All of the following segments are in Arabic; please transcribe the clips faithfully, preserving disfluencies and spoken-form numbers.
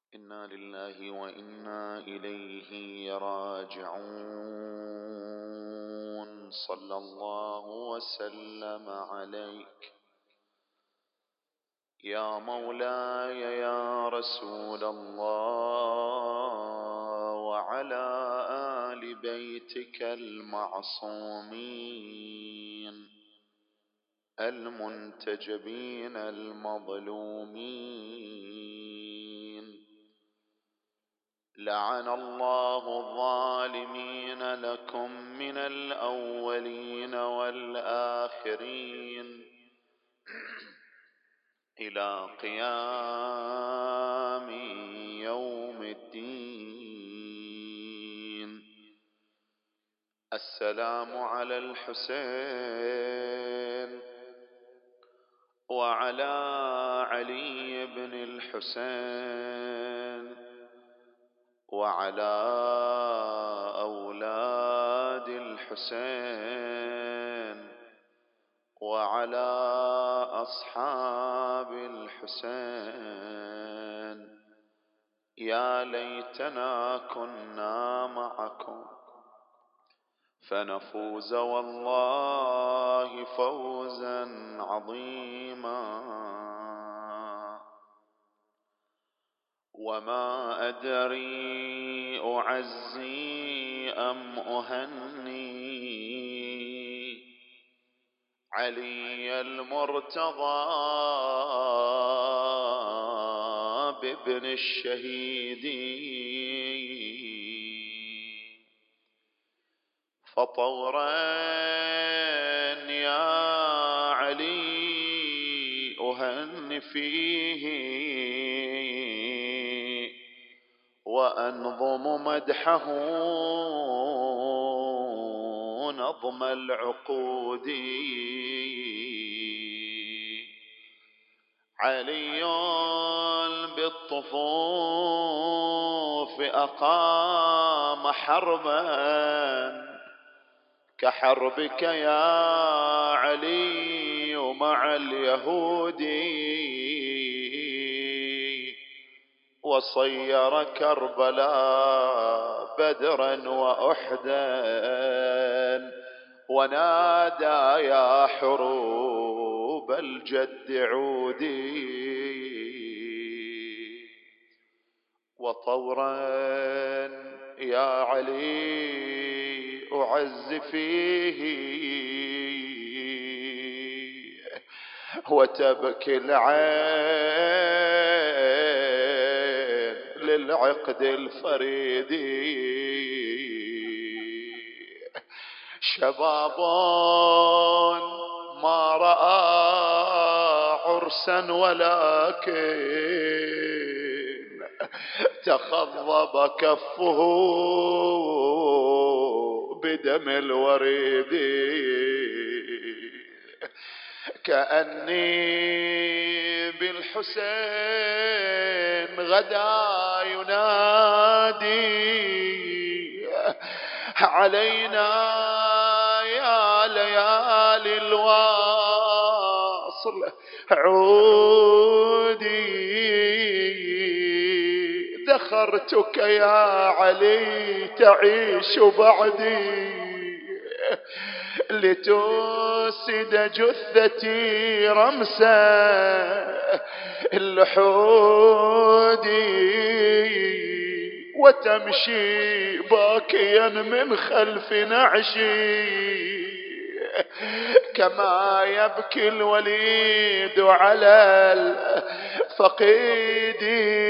إنا لله وإنا إليه راجعون. صلى الله وسلم عليك يا مولاي يا رسول الله، وعلى آل بيتك المعصومين المنتجبين المظلومين. لعن الله الظالمين لكم من الأولين والآخرين إلى قيام يوم الدين. السلام على الحسين وعلى علي بن الحسين وعلى أولاد الحسين وعلى أصحاب الحسين. يا ليتنا كنا معكم فنفوز والله فوزا عظيما. وما أدري أعزي أم أهني علي المرتضى بابن الشهيد، فطورا يا علي أهن فيه وأنظم مدحه نظم العقود. علي بالطفوف أقام حربا كحربك يا علي مع اليهود، وصير كربلاء بدرا وأحدا ونادى يا حروب الجد عودي. وطورا يا علي أعز فيه وتبكي العين للعقد الفريد. شباب ما رأى عرسا ولكن تخضب كفه بدم الوريد. كأني بالحسين غدا ينادي علينا يا ليالي الواصل عودي. ذخرتك يا علي تعيش بعدي لتسد جثتي رمسا اللحود وتمشي باكيا من خلف نعشي كما يبكي الوليد على الفقيد.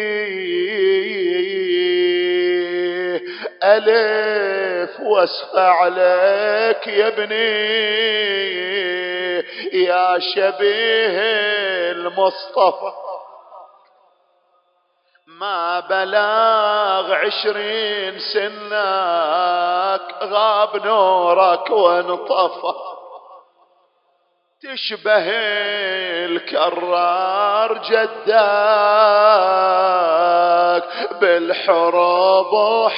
ألف واسفع لك يا ابني يا شبيه المصطفى، ما بلغ عشرين سنك غاب نورك وانطفى. تشبه الكرار جدك بالحروب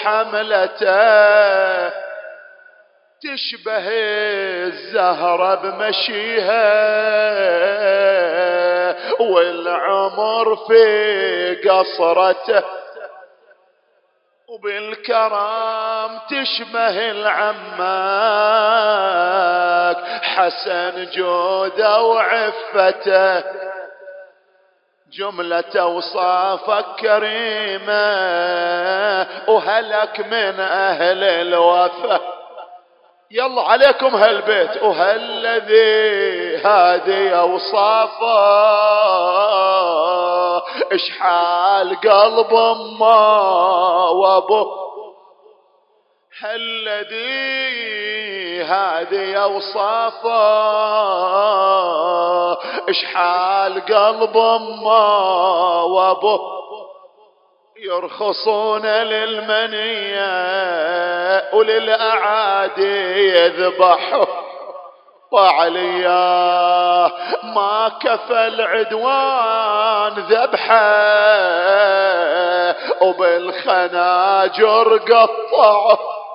وحملته، تشبه الزهرة بمشيها والعمر في قصرته. وبالكرم تشبه العماك حسن جوده وعفته جملة اوصافك كريمة وهلك من اهل الوفا. يلا عليكم هالبيت وهالذي هذه اوصافه اشحال قلب امه وابوه. هالذي هذه اوصافه اشحال قلب امه وابوه يرخصون للمنية وللأعادي يذبحوا وعليا ما كفى العدوان ذبحه وبالخناجر قطعه.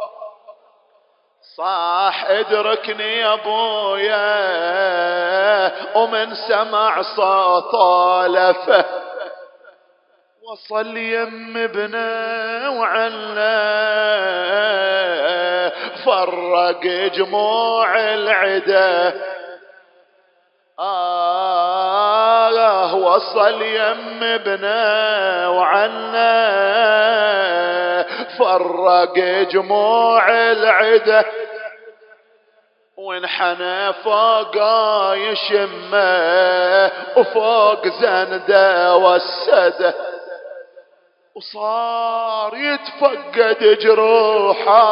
صاح ادركني يا ابويا ومن سمع صوته لفه وصل يم ابنه وعلى فرق جموع العدا. آه وصل يم ابنه وعلى فرق جموع العدا وانحنى فوقه يشمه وفوق زنده والسده وصار يتفقد جروحه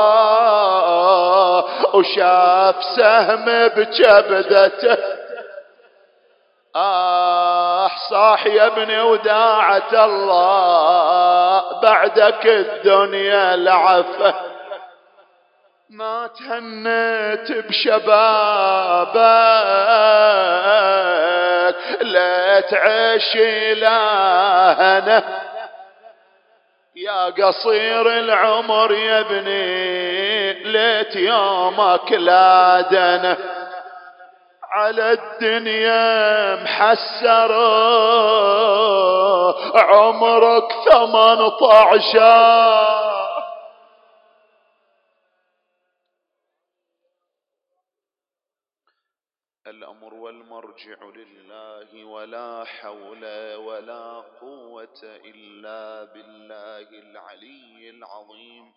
وشاف سهم بجبدته. آه صاح يا ابني وداعة الله بعدك الدنيا العفة ما تهنيت بشبابك لا تعيش إلهنا يا قصير العمر يا ابني ليت يومك لا دنا على الدنيا محسر عمرك ثمانية عشر. الأمر والمرجع لله ولا حول ولا قوة إلا بالله العلي العظيم.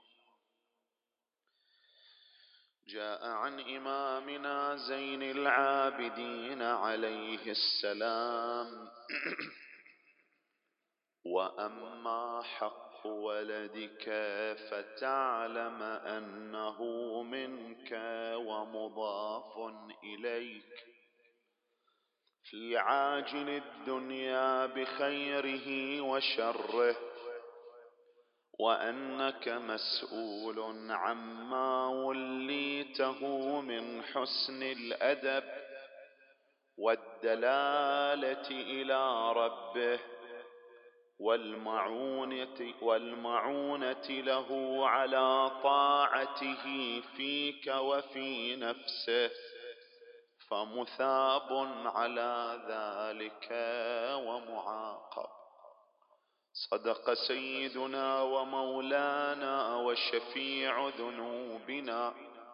جاء عن إمامنا زين العابدين عليه السلام وأما حق ولدك فتعلم أنه منك ومضاف إليك في عاجل الدنيا بخيره وشره وأنك مسؤول عما وليته من حسن الأدب والدلالة إلى ربه والمعونة, والمعونة له على طاعته فيك وفي نفسه فمثاب على ذلك ومعاقب. صدق سيدنا ومولانا وشفيع ذنوبنا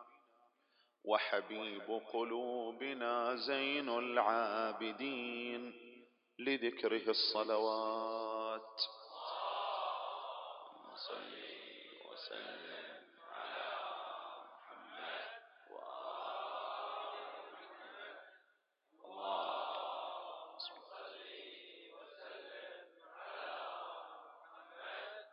وحبيب قلوبنا زين العابدين لذكره الصلوات. صل وسلم على محمد اللهم صل وسلم على محمد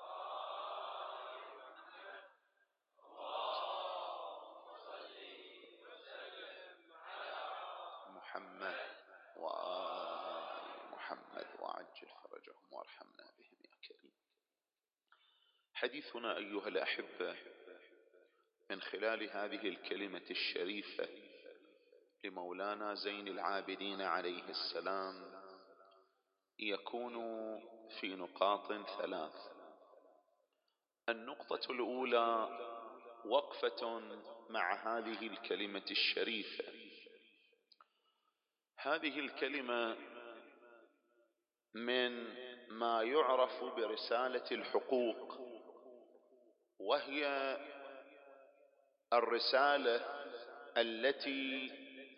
محمد وآل محمد وعجل فرجهم وارحمنا بهم يا كريم. حديثنا أيها الأحبة من خلال هذه الكلمة الشريفة لمولانا زين العابدين عليه السلام يكون في نقاط ثلاث. النقطة الأولى وقفة مع هذه الكلمة الشريفة. هذه الكلمة من ما يعرف برسالة الحقوق وهي الرسالة التي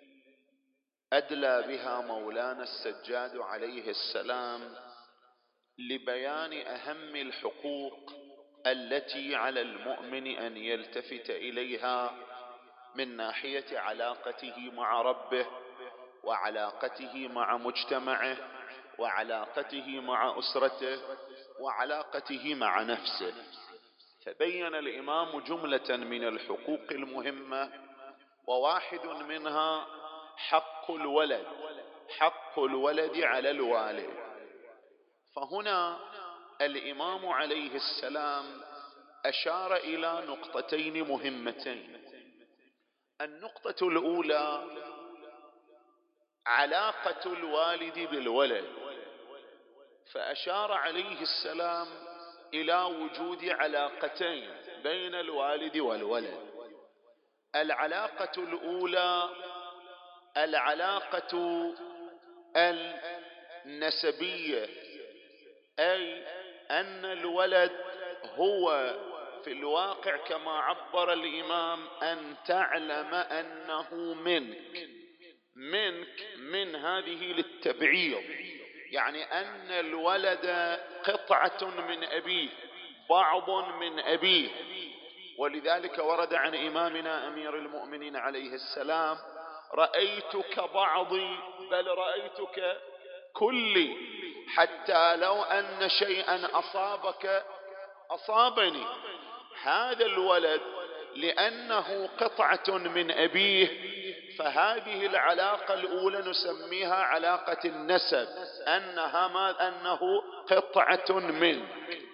أدلى بها مولانا السجاد عليه السلام لبيان أهم الحقوق التي على المؤمن أن يلتفت إليها من ناحية علاقته مع ربه، وعلاقته مع مجتمعه، وعلاقته مع أسرته، وعلاقته مع نفسه. فبين الإمام جملة من الحقوق المهمة، وواحد منها حق الولد، حق الولد على الوالد. فهنا الإمام عليه السلام أشار إلى نقطتين مهمتين. النقطة الأولى علاقة الوالد بالولد، فأشار عليه السلام إلى وجود علاقتين بين الوالد والولد. العلاقة الأولى العلاقة النسبية، أي أن الولد هو في الواقع كما عبر الإمام أن تعلم أنه منك، منك من هذه للتبعيض، يعني أن الولد قطعة من أبيه، بعض من أبيه. ولذلك ورد عن إمامنا أمير المؤمنين عليه السلام: رأيتك بعضي بل رأيتك كلي، حتى لو أن شيئا أصابك أصابني. هذا الولد لأنه قطعة من أبيه، فهذه العلاقة الأولى نسميها علاقة النسب، أنها ما أنه قطعة منه.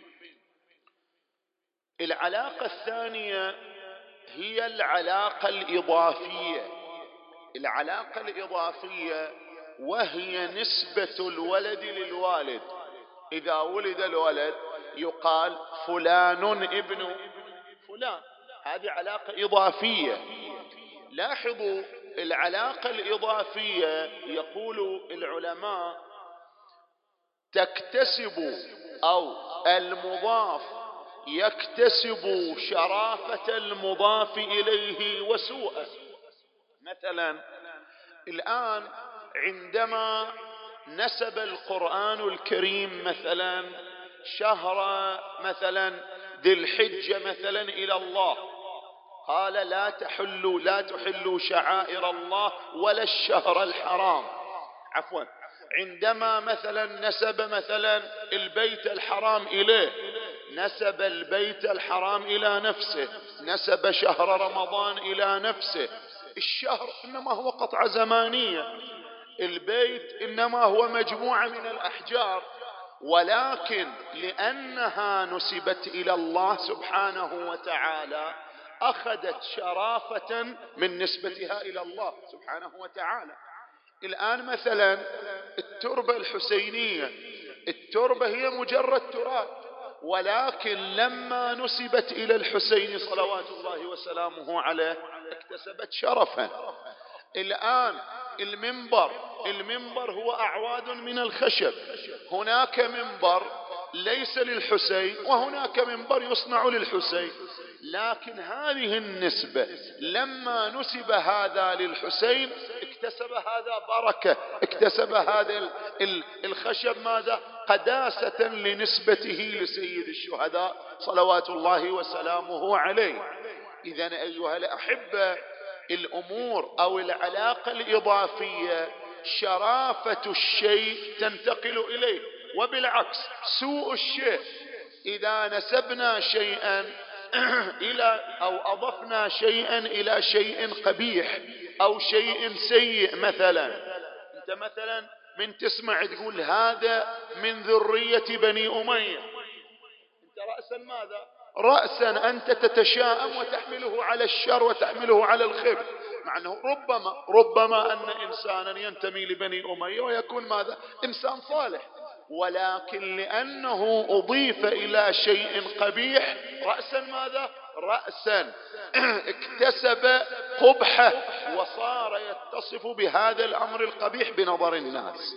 العلاقة الثانية هي العلاقة الإضافية، العلاقة الإضافية وهي نسبة الولد للوالد. إذا ولد الولد يقال فلان ابن فلان، هذه علاقة إضافية. لاحظوا العلاقة الإضافية يقول العلماء تكتسب أو المضاف يكتسب شرافة المضاف إليه وسوءه. مثلا الآن عندما نسب القرآن الكريم مثلا شهر مثلا ذي الحجة مثلا إلى الله، قال لا تحلوا لا تحلوا شعائر الله ولا الشهر الحرام. عفوا، عندما مثلا نسب مثلا البيت الحرام إليه، نسب البيت الحرام إلى نفسه، نسب شهر رمضان إلى نفسه. الشهر إنما هو قطعة زمانية، البيت إنما هو مجموعة من الأحجار، ولكن لأنها نسبت إلى الله سبحانه وتعالى أخذت شرافة من نسبتها إلى الله سبحانه وتعالى. الآن مثلا التربة الحسينية، التربة هي مجرد تراب، ولكن لما نسبت إلى الحسين صلوات الله وسلامه عليه اكتسبت شرفا. الآن المنبر، المنبر هو أعواد من الخشب، هناك منبر ليس للحسين وهناك منبر يصنع للحسين، لكن هذه النسبة لما نسب هذا للحسين اكتسب هذا بركة، اكتسب هذا الخشب ماذا؟ قداسة لنسبته لسيد الشهداء صلوات الله وسلامه عليه. إذن أيها الأحبة، الأمور أو العلاقة الإضافية شرافة الشيء تنتقل إليه، وبالعكس سوء الشيء إذا نسبنا شيئا إلى أو أضفنا شيئا إلى شيء قبيح أو شيء سيء. مثلا أنت مثلا من تسمع تقول هذا من ذرية بني أمية، أنت رأسا ماذا؟ رأسا أنت تتشائم وتحمله على الشر وتحمله على الخير، مع أنه ربما ربما أن إنسانا ينتمي لبني أمية ويكون ماذا؟ إنسان صالح، ولكن لأنه أضيف إلى شيء قبيح رأسا ماذا؟ رأسا اكتسب قبحه وصار يتصف بهذا الأمر القبيح بنظر الناس.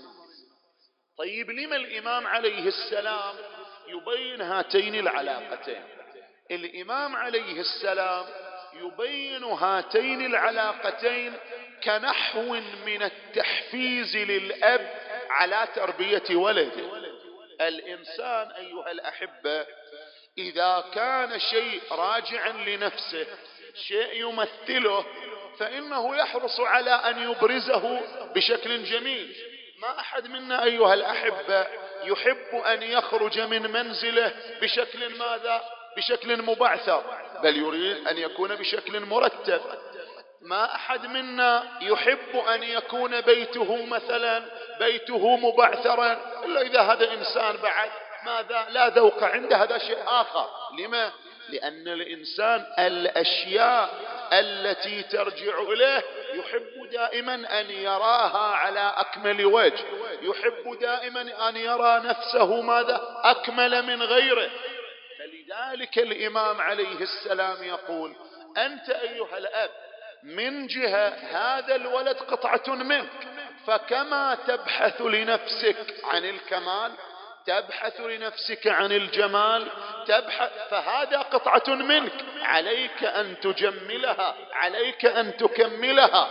طيب لما الإمام عليه السلام يبين هاتين العلاقتين؟ الإمام عليه السلام يبين هاتين العلاقتين كنحو من التحفيز للأب على تربية ولده. الإنسان أيها الأحبة إذا كان شيء راجعا لنفسه، شيء يمثله، فإنه يحرص على أن يبرزه بشكل جميل. ما أحد منا أيها الأحبة يحب أن يخرج من منزله بشكل ماذا؟ بشكل مبعثر، بل يريد أن يكون بشكل مرتب. ما أحد منا يحب أن يكون بيته مثلا بيته مبعثرا إلا إذا هذا إنسان بعد ماذا لا ذوق عنده، هذا شيء آخر. لما؟ لأن الإنسان الأشياء التي ترجع إليه يحب دائما أن يراها على أكمل وجه، يحب دائما أن يرى نفسه ماذا أكمل من غيره. فلذلك الإمام عليه السلام يقول أنت أيها الأب من جهة هذا الولد قطعة منك، فكما تبحث لنفسك عن الكمال، تبحث لنفسك عن الجمال، تبحث، فهذا قطعة منك، عليك أن تجملها، عليك أن تكملها.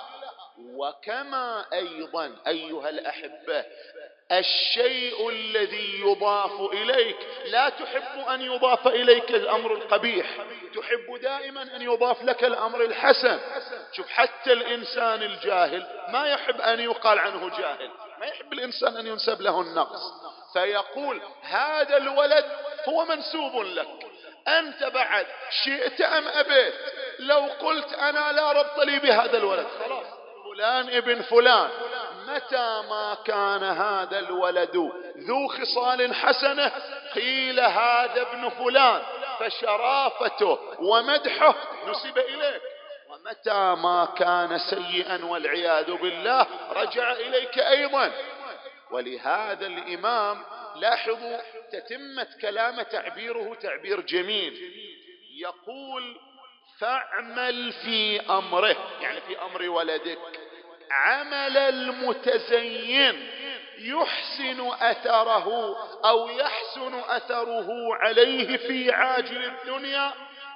وكما أيضا أيها الأحبة الشيء الذي يضاف إليك لا تحب أن يضاف إليك الأمر القبيح، تحب دائما أن يضاف لك الأمر الحسن. شوف حتى الإنسان الجاهل ما يحب أن يقال عنه جاهل، ما يحب الإنسان أن ينسب له النقص، فيقول هذا الولد هو منسوب لك، أنت بعد شئت أم أبيت لو قلت أنا لا ربط لي بهذا الولد خلاص فلان ابن فلان، متى ما كان هذا الولد ذو خصال حسنة قيل هذا ابن فلان، فشرافته ومدحه نسب إليك. ومتى ما كان سيئا والعياذ بالله رجع إليك أيضا. ولهذا الإمام لاحظوا تتمة كلام تعبيره تعبير جميل، يقول فاعمل في أمره، يعني في أمر ولدك عمل المتزين يحسن أثره أو يحسن أثره عليه في عاجل الدنيا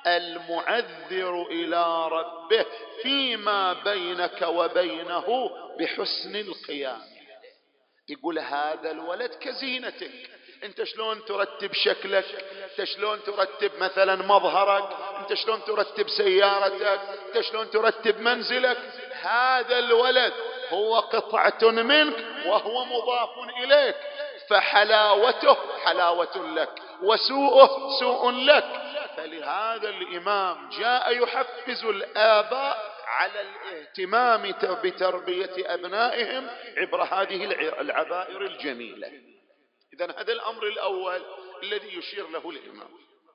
المعذر إلى ربه فيما بينك وبينه بحسن القيام. يقول هذا الولد كزينتك، انت شلون ترتب شكلك، انت شلون ترتب مثلا مظهرك، انت شلون ترتب سيارتك، انت شلون ترتب منزلك، هذا الولد هو قطعة منك وهو مضاف إليك، فحلاوته حلاوة لك وسوءه سوء لك. فلهذا الإمام جاء يحفز الآباء على الاهتمام بتربية أبنائهم عبر هذه العبائر الجميلة. إذن هذا الأمر الأول الذي يشير له الإمام.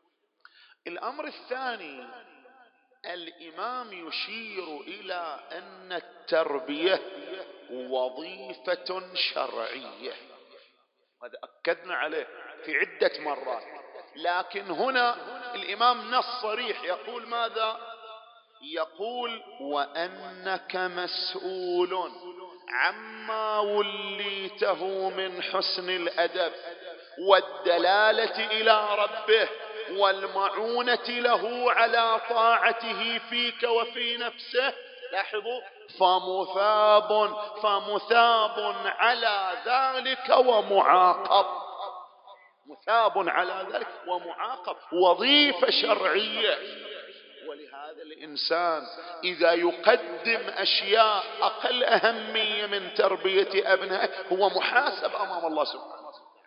الأمر الثاني الإمام يشير إلى أن التربية وظيفة شرعية، هذا أكدنا عليه في عدة مرات، لكن هنا الإمام نص صريح يقول ماذا؟ يقول وأنك مسؤول عما وليته من حسن الأدب والدلالة إلى ربه والمعونة له على طاعته فيك وفي نفسه. لاحظوا فمثاب فمثاب على ذلك ومعاقب، مثاب على ذلك ومعاقب، وظيفة شرعية. ولهذا الإنسان إذا يقدم أشياء أقل أهمية من تربية أبنائه هو محاسب أمام الله سبحانه.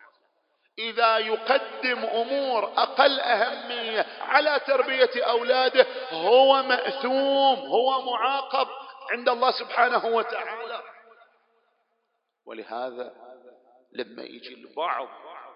إذا يقدم أمور أقل أهمية على تربية أولاده هو مأثوم، هو معاقب عند الله سبحانه وتعالى. ولهذا لما يجي البعض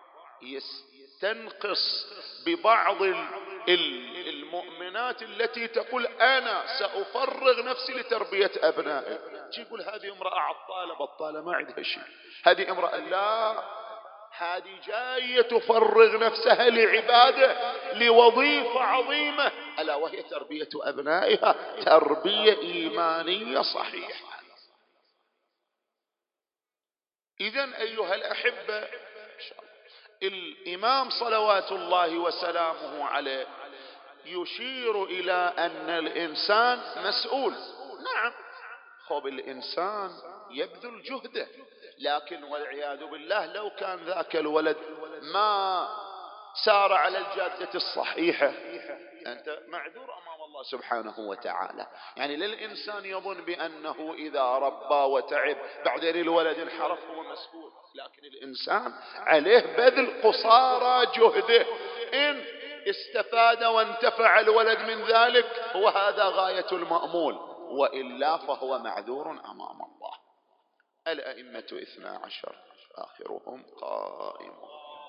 يستنقص ببعض المؤمنات التي تقول أنا سأفرغ نفسي لتربية أبنائي، يقول هذه امرأة عطالة بطالة ما عندها شيء، هذه امرأة لا، هذه جاية تفرغ نفسها لعبادة لوظيفة عظيمة ألا وهي تربية أبنائها تربية إيمانية صحيحة. إذن أيها الأحبة الإمام صلوات الله وسلامه عليه يشير إلى أن الإنسان مسؤول. نعم، خب الإنسان يبذل جهده، لكن والعياذ بالله لو كان ذاك الولد ما سار على الجادة الصحيحة أنت معذور أمام الله سبحانه وتعالى. يعني للإنسان يظن بأنه إذا ربى وتعب بعدين الولد انحرف هو مسؤول، لكن الإنسان عليه بذل قصارى جهده. إن استفاد وانتفع الولد من ذلك هو هذا غاية المأمول، وإلا فهو معذور أمام الله. الأئمة اثنا عشر آخرهم قائم.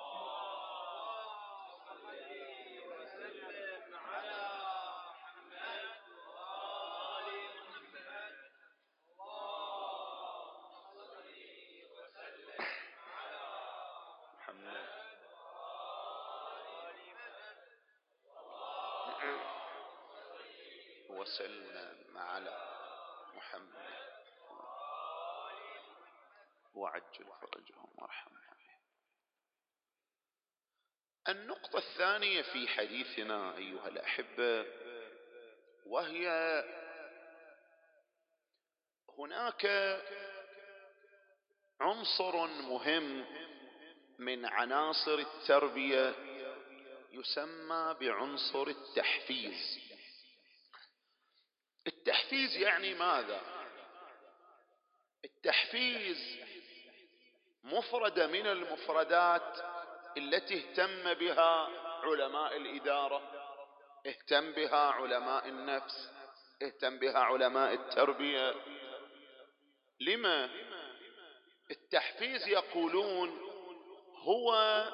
وسلم على محمد وعجل فرجهم وارحمهم. النقطة الثانية في حديثنا أيها الأحبة، وهي هناك عنصر مهم من عناصر التربية يسمى بعنصر التحفيز. التحفيز يعني ماذا؟ التحفيز مفردة من المفردات التي اهتم بها علماء الإدارة، اهتم بها علماء النفس، اهتم بها علماء التربية. لما؟ التحفيز يقولون هو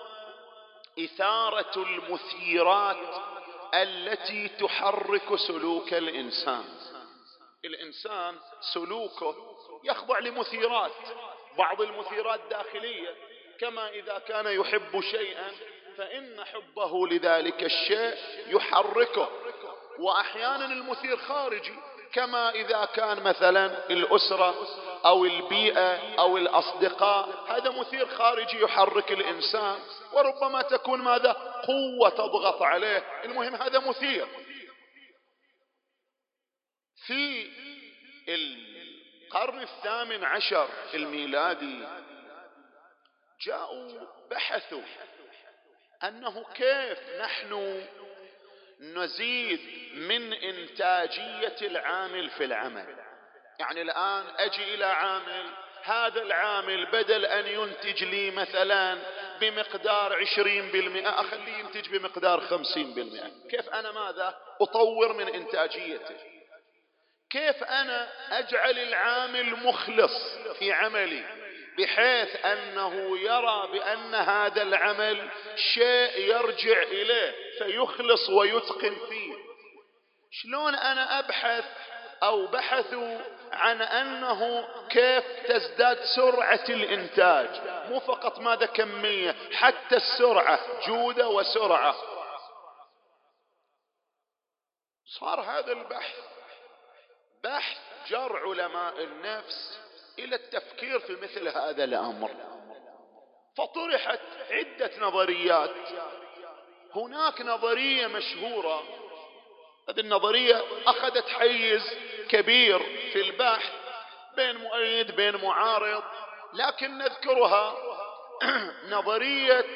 إثارة المثيرات التي تحرك سلوك الإنسان. الإنسان سلوكه يخضع لمثيرات، بعض المثيرات داخلية، كما إذا كان يحب شيئا فإن حبه لذلك الشيء يحركه، وأحيانا المثير خارجي، كما إذا كان مثلا الأسرة أو البيئة أو الأصدقاء، هذا مثير خارجي يحرك الإنسان، وربما تكون ماذا؟ قوة تضغط عليه، المهم هذا مثير. في القرن الثامن عشر الميلادي جاءوا بحثوا أنه كيف نحن نزيد من إنتاجية العامل في العمل. يعني الآن أجي إلى عامل، هذا العامل بدل أن ينتج لي مثلا بمقدار عشرين بالمئة أخليه ينتج بمقدار خمسين بالمئة. كيف أنا ماذا أطور من إنتاجيته؟ كيف أنا أجعل العامل مخلص في عملي بحيث أنه يرى بأن هذا العمل شيء يرجع إليه فيخلص ويتقن فيه؟ شلون أنا أبحث أو بحثوا عن أنه كيف تزداد سرعة الإنتاج، مو فقط ماذا كمية، حتى السرعة، جودة وسرعة. صار هذا البحث بحث جر علماء النفس إلى التفكير في مثل هذا الأمر، فطرحت عدة نظريات. هناك نظرية مشهورة، هذه النظرية أخذت حيز كبير في البحث بين مؤيد بين معارض، لكن نذكرها. نظرية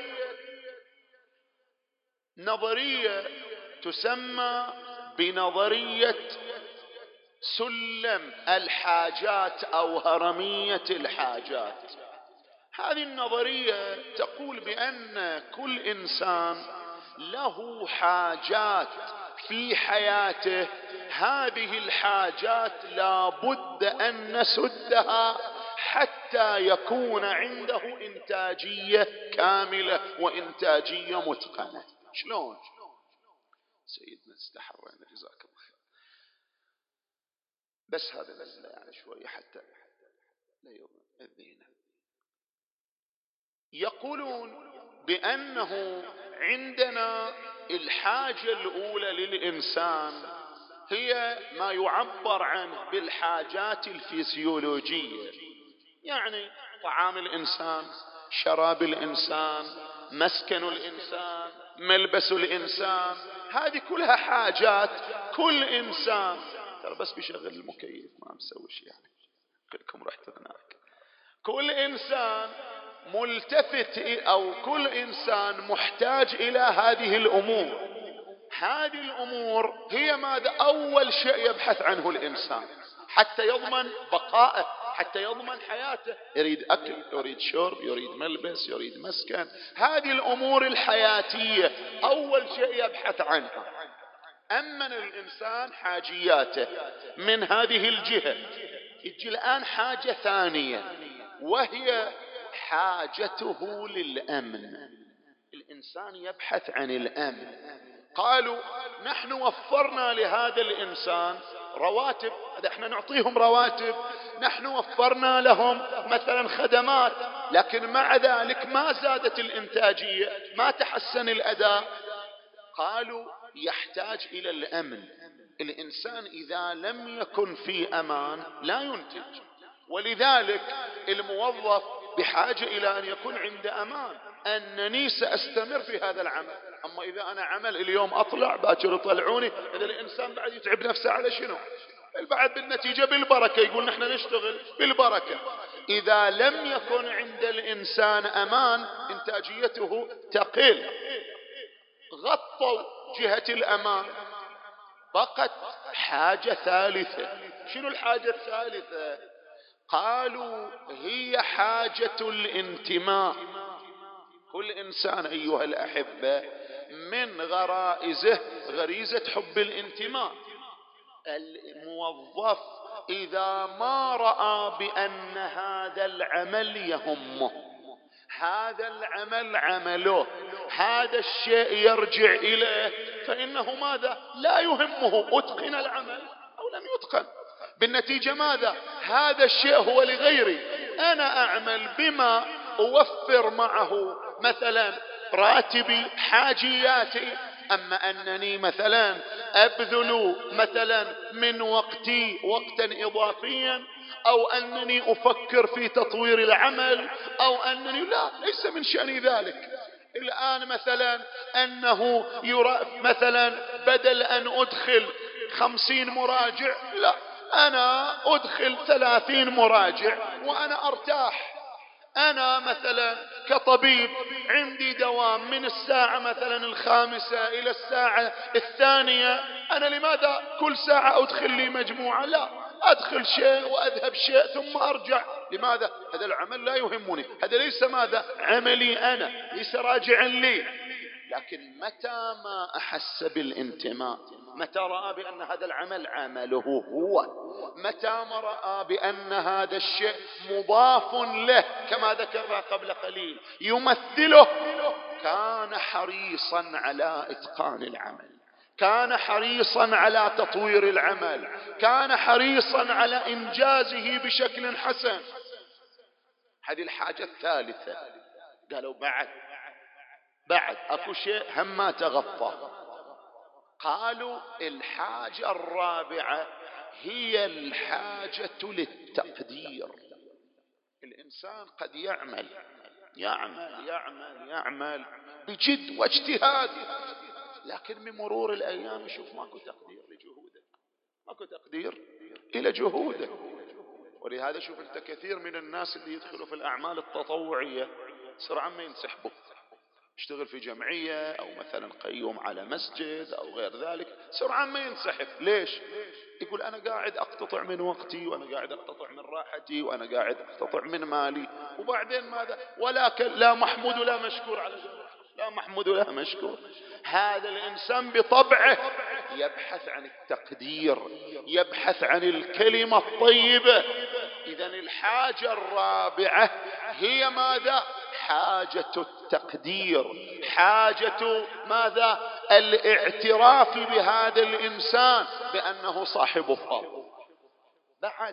نظرية تسمى بنظرية سلم الحاجات أو هرمية الحاجات. هذه النظرية تقول بأن كل إنسان له حاجات في حياته، هذه الحاجات لا بد أن نسدها حتى يكون عنده إنتاجية كاملة وإنتاجية متقنة. شلون؟ سيدنا استحرينا جزاك الله خير، بس هذا نزله يعني شوية حتى لا يؤذينا. يقولون بأنه عندنا الحاجة الأولى للإنسان هي ما يعبر عنه بالحاجات الفسيولوجية، يعني طعام الإنسان، شراب الإنسان، مسكن الإنسان، ملبس الإنسان، هذه كلها حاجات كل إنسان. ترى بس بيشغل المكيف ما مسوي شيء يعني، كلكم رحتوا هناك. كل إنسان ملتفت أو كل إنسان محتاج إلى هذه الأمور. هذه الأمور هي ماذا؟ أول شيء يبحث عنه الإنسان حتى يضمن بقائه، حتى يضمن حياته. يريد أكل، يريد شرب، يريد ملبس، يريد مسكن. هذه الأمور الحياتية أول شيء يبحث عنها. أمن الإنسان حاجياته من هذه الجهة. يجي الآن حاجة ثانية وهي حاجته للأمن. الإنسان يبحث عن الأمن. قالوا نحن وفرنا لهذا الإنسان رواتب، احنا نعطيهم رواتب، نحن وفرنا لهم مثلا خدمات، لكن مع ذلك ما زادت الإنتاجية، ما تحسن الأداء. قالوا يحتاج إلى الأمن. الإنسان إذا لم يكن في أمان لا ينتج، ولذلك الموظف بحاجة إلى أن يكون عنده أمان، أنني سأستمر في هذا العمل. أما إذا أنا عمل اليوم أطلع باكر يطلعوني، إذا الإنسان بعد يتعب نفسه على شنو؟ البعد بالنتيجة بالبركة، يقول نحن نشتغل بالبركة. إذا لم يكن عند الإنسان أمان إنتاجيته تقل. غطوا جهة الأمان، بقت حاجة ثالثة. شنو الحاجة الثالثة؟ قالوا هي حاجة الانتماء. كل إنسان أيها الأحبة من غرائزه غريزة حب الانتماء. الموظف إذا ما رأى بأن هذا العمل يهمه، هذا العمل عمله، هذا الشيء يرجع إليه، فإنه ماذا؟ لا يهمه أتقن العمل أو لم يتقن. بالنتيجة ماذا؟ هذا الشيء هو لغيري، أنا أعمل بما أوفر معه مثلا راتبي، حاجياتي. أما أنني مثلا أبذل مثلا من وقتي وقتا إضافيا، أو أنني أفكر في تطوير العمل، أو أنني لا، ليس من شأني ذلك. الآن مثلا أنه يرى مثلا بدل أن أدخل خمسين مراجع، لا، أنا أدخل ثلاثين مراجع وأنا أرتاح. أنا مثلا كطبيب عندي دوام من الساعة مثلا الخامسة إلى الساعة الثانية، أنا لماذا كل ساعة أدخل لي مجموعة؟ لا، أدخل شيء وأذهب شيء ثم أرجع. لماذا؟ هذا العمل لا يهمني، هذا ليس ماذا؟ عملي أنا، ليس راجعا لي. لكن متى ما أحس بالانتماء، متى رأى بأن هذا العمل عمله هو، متى ما رأى بأن هذا الشيء مضاف له كما ذكرنا قبل قليل يمثله، كان حريصا على إتقان العمل، كان حريصا على تطوير العمل، كان حريصا على إنجازه بشكل حسن. هذه الحاجة الثالثة. قالوا بعد بعد أكو شيء هم ما تغطى. قالوا الحاجة الرابعة هي الحاجة للتقدير. الإنسان قد يعمل يعمل يعمل يعمل بجد واجتهاد، لكن من مرور الأيام يشوف ماكو تقدير لجهوده، ماكو تقدير إلى جهوده. ولهذا شوف أنت كثير من الناس اللي يدخلوا في الأعمال التطوعية سرعان ما ينسحبوا، يشتغل في جمعية أو مثلا قيوم على مسجد أو غير ذلك، سرعان ما ينسحب. ليش؟ يقول أنا قاعد أقتطع من وقتي، وأنا قاعد أقتطع من راحتي، وأنا قاعد أقتطع من مالي، وبعدين ماذا؟ ولكن لا محمود ولا مشكور على ذلك، لا محمود ولا مشكور. هذا الإنسان بطبعه يبحث عن التقدير، يبحث عن الكلمة الطيبة. إذن الحاجة الرابعة هي ماذا؟ حاجة التقدير، حاجة ماذا؟ الاعتراف بهذا الإنسان بأنه صاحب فضل. بعد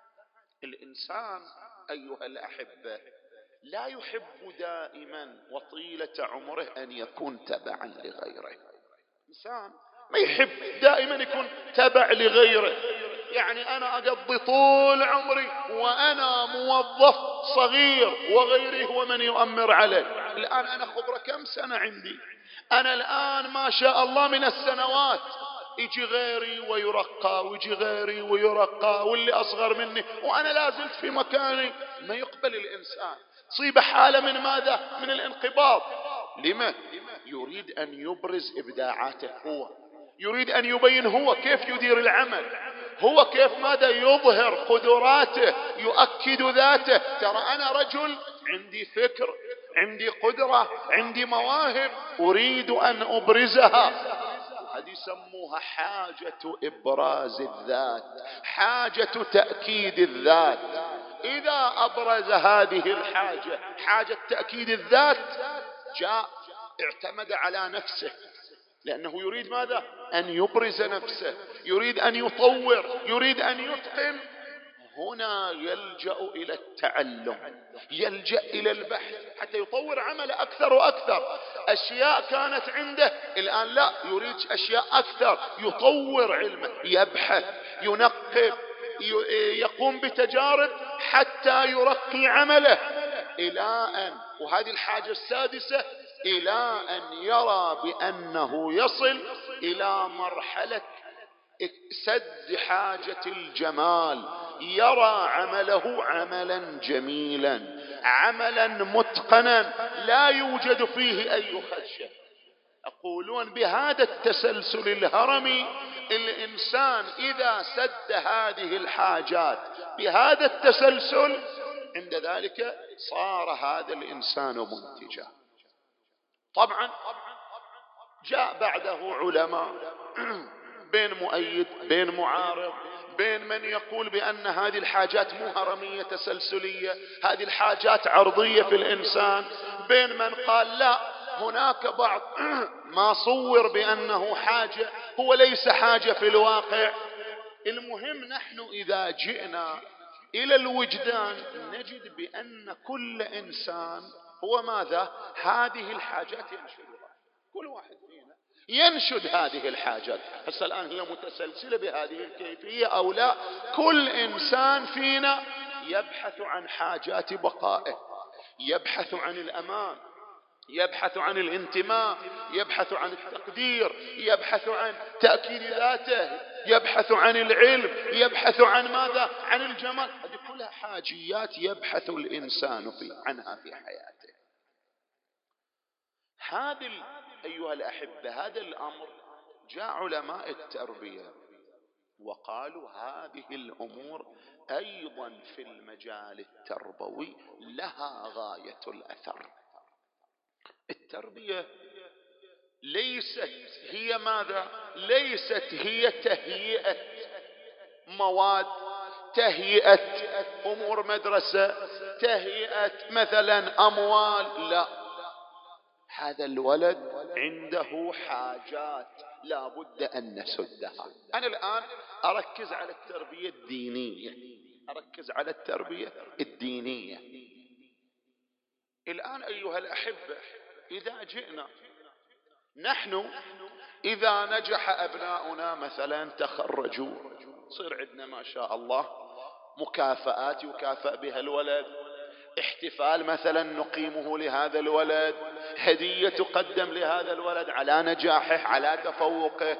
الإنسان أيها الأحبة لا يحب دائما وطيلة عمره أن يكون تبعا لغيره. إنسان ما يحب دائما يكون تبع لغيره. يعني أنا أقضي طول عمري وأنا موظف صغير وغيري هو من يؤمر علي. الآن أنا خبرة كم سنة عندي، أنا الآن ما شاء الله من السنوات يجي غيري ويرقى ويجي غيري ويرقى واللي أصغر مني وأنا لازلت في مكاني. ما يقبل الإنسان، تصيب حالة من ماذا؟ من الانقباض. لما؟ يريد أن يبرز إبداعاته هو، يريد أن يبين هو كيف يدير العمل، هو كيف ماذا يظهر قدراته، يؤكد ذاته. ترى أنا رجل عندي فكر، عندي قدرة، عندي مواهب، أريد أن أبرزها. هذه يسموها حاجة إبراز الذات، حاجة تأكيد الذات. إذا أبرز هذه الحاجة، حاجة تأكيد الذات، جاء اعتمد على نفسه، لأنه يريد ماذا؟ أن يبرز نفسه، يريد أن يطور، يريد أن يتقن. هنا يلجأ إلى التعلم، يلجأ إلى البحث حتى يطور عمله أكثر وأكثر. أشياء كانت عنده الآن لا، يريد أشياء أكثر، يطور علمه، يبحث، ينقب، يقوم بتجارب حتى يرقي عمله إلى أن، وهذه الحاجة السادسة، إلى أن يرى بأنه يصل إلى مرحلة سد حاجة الجمال، يرى عمله عملا جميلا، عملا متقنا لا يوجد فيه أي خدشة. يقولون بهذا التسلسل الهرمي الإنسان إذا سد هذه الحاجات بهذا التسلسل، عند ذلك صار هذا الإنسان منتجا. طبعا جاء بعده علماء بين مؤيد بين معارض، بين من يقول بأن هذه الحاجات مو هرمية تسلسلية، هذه الحاجات عرضية في الإنسان، بين من قال لا، هناك بعض ما صور بأنه حاجة هو ليس حاجة في الواقع. المهم نحن إذا جئنا إلى الوجدان نجد بأن كل إنسان هو ماذا؟ هذه الحاجات ينشدها، كل واحد فينا ينشد هذه الحاجات. هسه الآن هي متسلسلة بهذه الكيفية أو لا؟ كل إنسان فينا يبحث عن حاجات بقائه، يبحث عن الأمان، يبحث عن الانتماء، يبحث عن التقدير، يبحث عن تأكيد ذاته، يبحث عن العلم، يبحث عن ماذا؟ عن الجمال. هذه كلها حاجيات يبحث الإنسان في عنها في حياته. هذا أيها الأحبة، هذا الأمر جاء علماء التربية وقالوا هذه الأمور أيضا في المجال التربوي لها غاية الأثر. التربية ليست هي ماذا؟ ليست هي تهيئة مواد، تهيئة أمور مدرسة، تهيئة مثلا أموال، لا. هذا الولد عنده حاجات لا بد أن نسدها. أنا الآن أركز على التربية الدينية، أركز على التربية الدينية. الآن أيها الأحبة، إذا جئنا نحن، إذا نجح أبناؤنا مثلا تخرجوا، صير عندنا ما شاء الله مكافآت يكافأ بها الولد، احتفال مثلا نقيمه لهذا الولد، هدية تقدم لهذا الولد على نجاحه على تفوقه.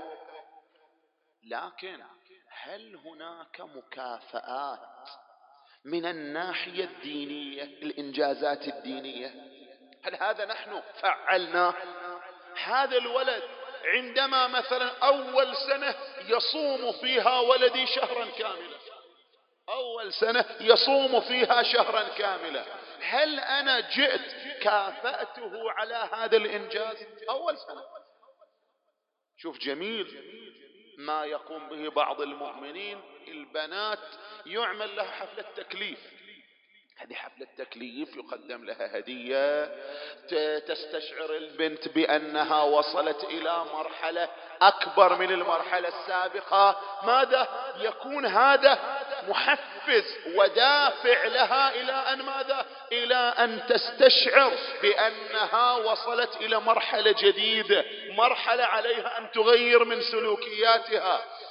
لكن هل هناك مكافآت من الناحية الدينية، الإنجازات الدينية؟ هل هذا نحن فعلناه؟ هذا الولد عندما مثلا أول سنة يصوم فيها ولدي شهرا كاملا، أول سنة يصوم فيها شهرا كاملا، هل أنا جئت كافأته على هذا الإنجاز أول سنة؟ شوف جميل ما يقوم به بعض المؤمنين، البنات يعمل لها حفلة تكليف، هذه حفلة تكليف يقدم لها هدية تستشعر البنت بأنها وصلت إلى مرحلة أكبر من المرحلة السابقة. ماذا؟ يكون هذا محفز ودافع لها إلى أن ماذا؟ إلى أن تستشعر بأنها وصلت إلى مرحلة جديدة، مرحلة عليها أن تغير من سلوكياتها.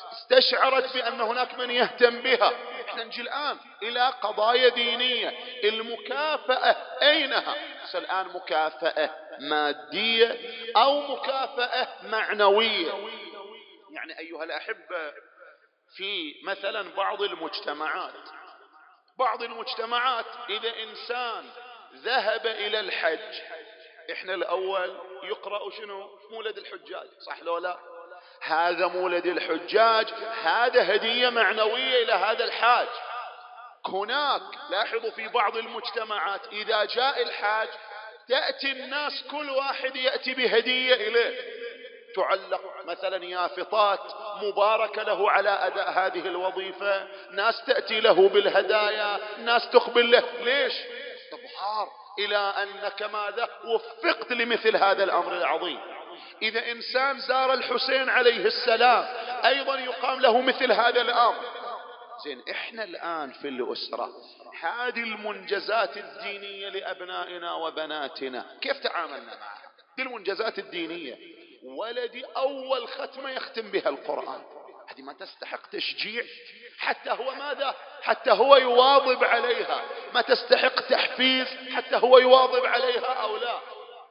استشعرت بأن هناك من يهتم بها. احنا نجي الآن إلى قضايا دينية، المكافأة أينها؟ الآن مكافأة مادية أو مكافأة معنوية؟ يعني أيها الأحبة، في مثلا بعض المجتمعات بعض المجتمعات إذا إنسان ذهب إلى الحج، إحنا الأول يقرأ شنو؟ مولد الحجاج، صح لو لا؟ هذا مولد الحجاج، هذا هدية معنوية إلى هذا الحاج. هناك لاحظوا في بعض المجتمعات إذا جاء الحاج تأتي الناس كل واحد يأتي بهدية إليه، تعلق مثلا يافطات مباركة له على أداء هذه الوظيفة، ناس تأتي له بالهدايا، ناس تقبل له. ليش؟ إظهار إلى أنك ماذا؟ وفقت لمثل هذا الأمر العظيم. إذا إنسان زار الحسين عليه السلام أيضا يقام له مثل هذا الأمر. زين، إحنا الآن في الأسرة هذه المنجزات الدينية لأبنائنا وبناتنا كيف تعاملنا معها؟ دي المنجزات الدينية، ولدي أول ختمة يختم بها القرآن، هذه ما تستحق تشجيع؟ حتى هو ماذا؟ حتى هو يواظب عليها. ما تستحق تحفيز حتى هو يواظب عليها أو لا؟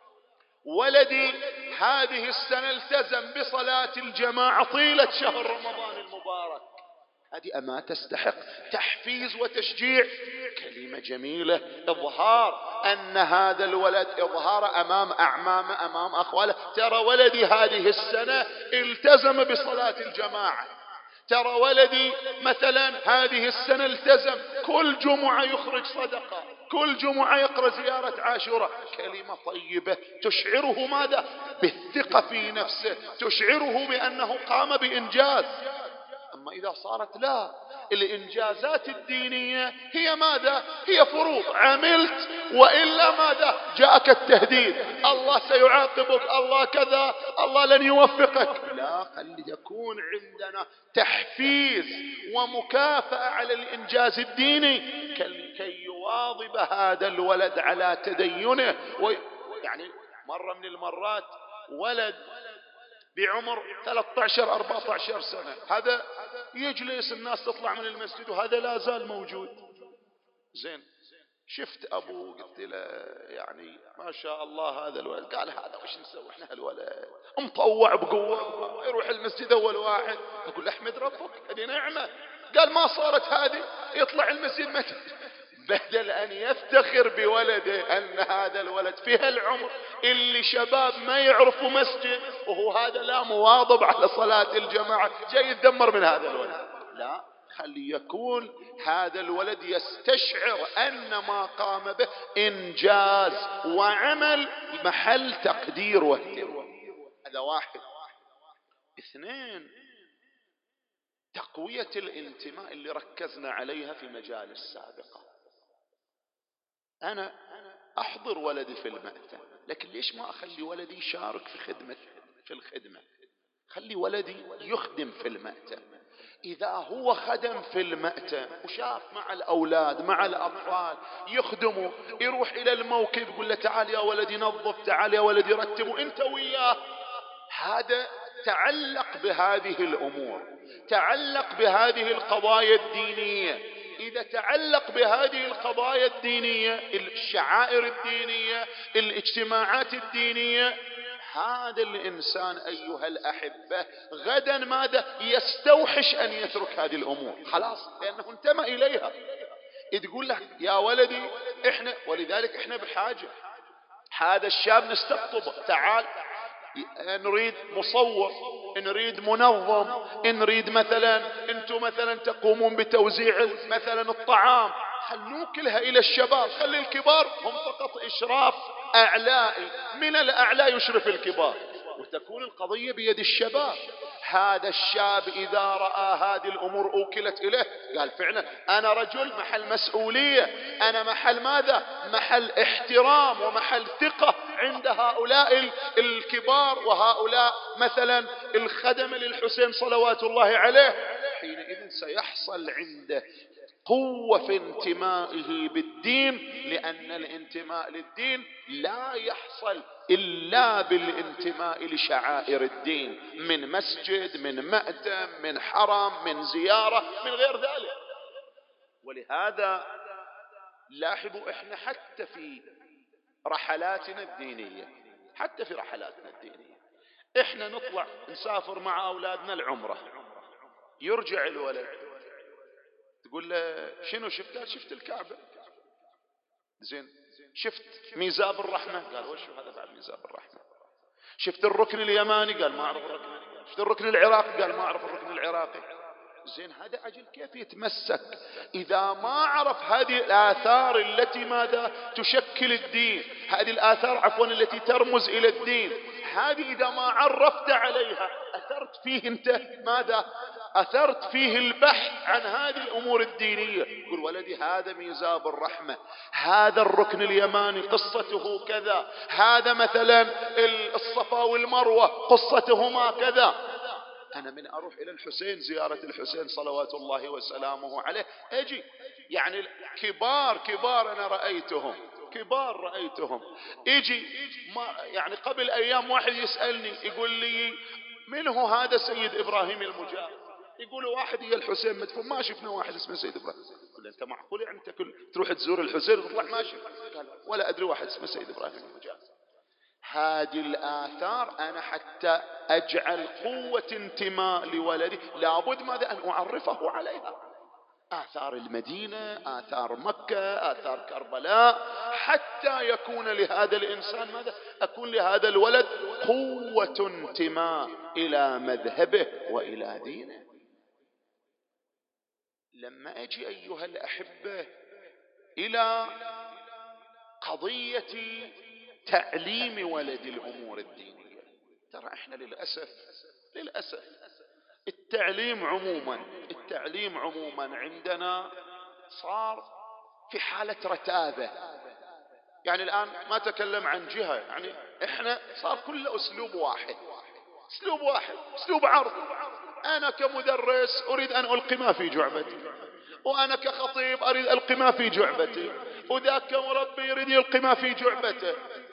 ولدي هذه السنة التزم بصلاة الجماعة طيلة شهر رمضان المبارك، هذه أما تستحق تحفيز وتشجيع؟ كلمة جميلة، إظهار أن هذا الولد، إظهار أمام أعمامه أمام أخواله، ترى ولدي هذه السنة التزم بصلاة الجماعة، ترى ولدي مثلا هذه السنة التزم كل جمعة يخرج صدقة، كل جمعة يقرأ زيارة عاشوراء. كلمة طيبة تشعره ماذا؟ بالثقة في نفسه، تشعره بأنه قام بإنجاز. أما إذا صارت لا، الإنجازات الدينية هي ماذا؟ هي فروض، عملت وإلا ماذا؟ جاءك التهديد، الله سيعاقبك، الله كذا، الله لن يوفقك. لا، خلي يكون عندنا تحفيز ومكافأة على الإنجاز الديني كي يواظب هذا الولد على تدينه. يعني مرة من المرات ولد بعمر ثلاثة عشر أربعة عشر سنة، هذا يجلس الناس تطلع من المسجد وهذا لا زال موجود. زين، شفت أبوه قلت له يعني ما شاء الله هذا الولد. قال هذا وش نسوي احنا هالولد مطوع بقوة يروح المسجد أول واحد. أقول له احمد ربك، هذه نعمة. قال ما صارت هذه، يطلع المسجد متى؟ بدل أن يفتخر بولده أن هذا الولد في هالعمر اللي شباب ما يعرفوا مسجد وهو هذا لا مواظب على صلاة الجماعة، جاي يتدمر من هذا الولد. لا، خلي يكون هذا الولد يستشعر أن ما قام به إنجاز وعمل محل تقدير واهتمام. هذا واحد. اثنين، تقوية الانتماء اللي ركزنا عليها في مجالس سابقة. أنا أحضر ولدي في المأتم، لكن ليش ما أخلي ولدي يشارك في خدمة في الخدمة؟ خلي ولدي يخدم في المأتم. إذا هو خدم في المأتم وشاف مع الأولاد مع الأطفال يخدموا، يروح إلى الموكب يقول له تعال يا ولدي نظف، تعال يا ولدي رتبوا أنت وياه. هذا تعلق بهذه الأمور، تعلق بهذه القضايا الدينية. إذا تعلق بهذه القضايا الدينية، الشعائر الدينية، الاجتماعات الدينية، هذا الإنسان أيها الأحبة غدا ماذا؟ يستوحش أن يترك هذه الأمور، خلاص، لأنه انتمى إليها. تقول لك يا ولدي إحنا، ولذلك إحنا بحاجة هذا الشاب نستقطبه، تعال نريد مصور، نريد منظم، نريد مثلا انتم مثلا تقومون بتوزيع مثلا الطعام، خل نوكلها الى الشباب، خلي الكبار هم فقط اشراف اعلائي، من الاعلى يشرف الكبار، وتكون القضية بيد الشباب. هذا الشاب إذا رأى هذه الأمور أوكلت إليه قال فعلا أنا رجل محل مسؤولية، أنا محل ماذا؟ محل احترام ومحل ثقة عند هؤلاء الكبار وهؤلاء مثلا الخدم للحسين صلوات الله عليه. حينئذ سيحصل عنده قوة في انتمائه بالدين، لأن الانتماء للدين لا يحصل إلا بالانتماء لشعائر الدين، من مسجد، من مأتم، من حرم، من زيارة، من غير ذلك. ولهذا لاحظوا احنا حتى في رحلاتنا الدينية، حتى في رحلاتنا الدينية احنا نطلع نسافر مع اولادنا العمرة، يرجع الولد تقول له شنو شفت؟ قال شفت الكعبة. زين، شفت ميزاب الرحمة؟ قال وش هذا بعد ميزاب الرحمة؟ شفت الركن اليماني؟ قال ما اعرف الركن. شفت الركن العراقي؟ قال ما اعرف الركن العراقي. زين، هذا أجل كيف يتمسك إذا ما عرف هذه الآثار التي ماذا تشكل الدين، هذه الآثار عفوا التي ترمز إلى الدين، هذه إذا ما عرفت عليها أثرت فيه أنت ماذا؟ أثرت فيه البحث عن هذه الأمور الدينية. يقول ولدي هذا ميزاب الرحمة، هذا الركن اليماني قصته كذا، هذا مثلا الصفا والمروة قصتهما كذا. أنا من أروح إلى الحسين زيارة الحسين صلوات الله وسلامه عليه أجي يعني كبار كبار أنا رأيتهم، كبار رأيتهم يجي ما يعني قبل أيام واحد يسألني يقول لي من هو هذا سيد إبراهيم المجاهد؟ يقول واحد يا الحسين مدفون، ما شفنا واحد اسمه سيد إبراهيم. يقول أنت معقول يعني أنت كل تروح تزور الحسين وتطلع ما شفت؟ قال ولا أدري واحد اسمه سيد إبراهيم المجاهد. هذه الآثار أنا حتى أجعل قوة انتماء لولدي لابد ماذا أن أعرفه عليها. آثار المدينة، آثار مكة، آثار كربلاء، حتى يكون لهذا الإنسان ماذا؟ أكون لهذا الولد قوة انتماء إلى مذهبه وإلى دينه. لما أجي أيها الأحبة إلى قضية تعليم ولد الأمور الدينية، ترى احنا للأسف للأسف التعليم عموما التعليم عموما عندنا صار في حالة رتابة. يعني الآن ما تكلم عن جهة، يعني احنا صار كل أسلوب واحد، أسلوب واحد، أسلوب عرض. أنا كمدرس أريد أن ألقي ما في جعبتي، وأنا كخطيب أريد ألقي ما في جعبتي، وذاك كمربي يريد يلقي ما في جعبته.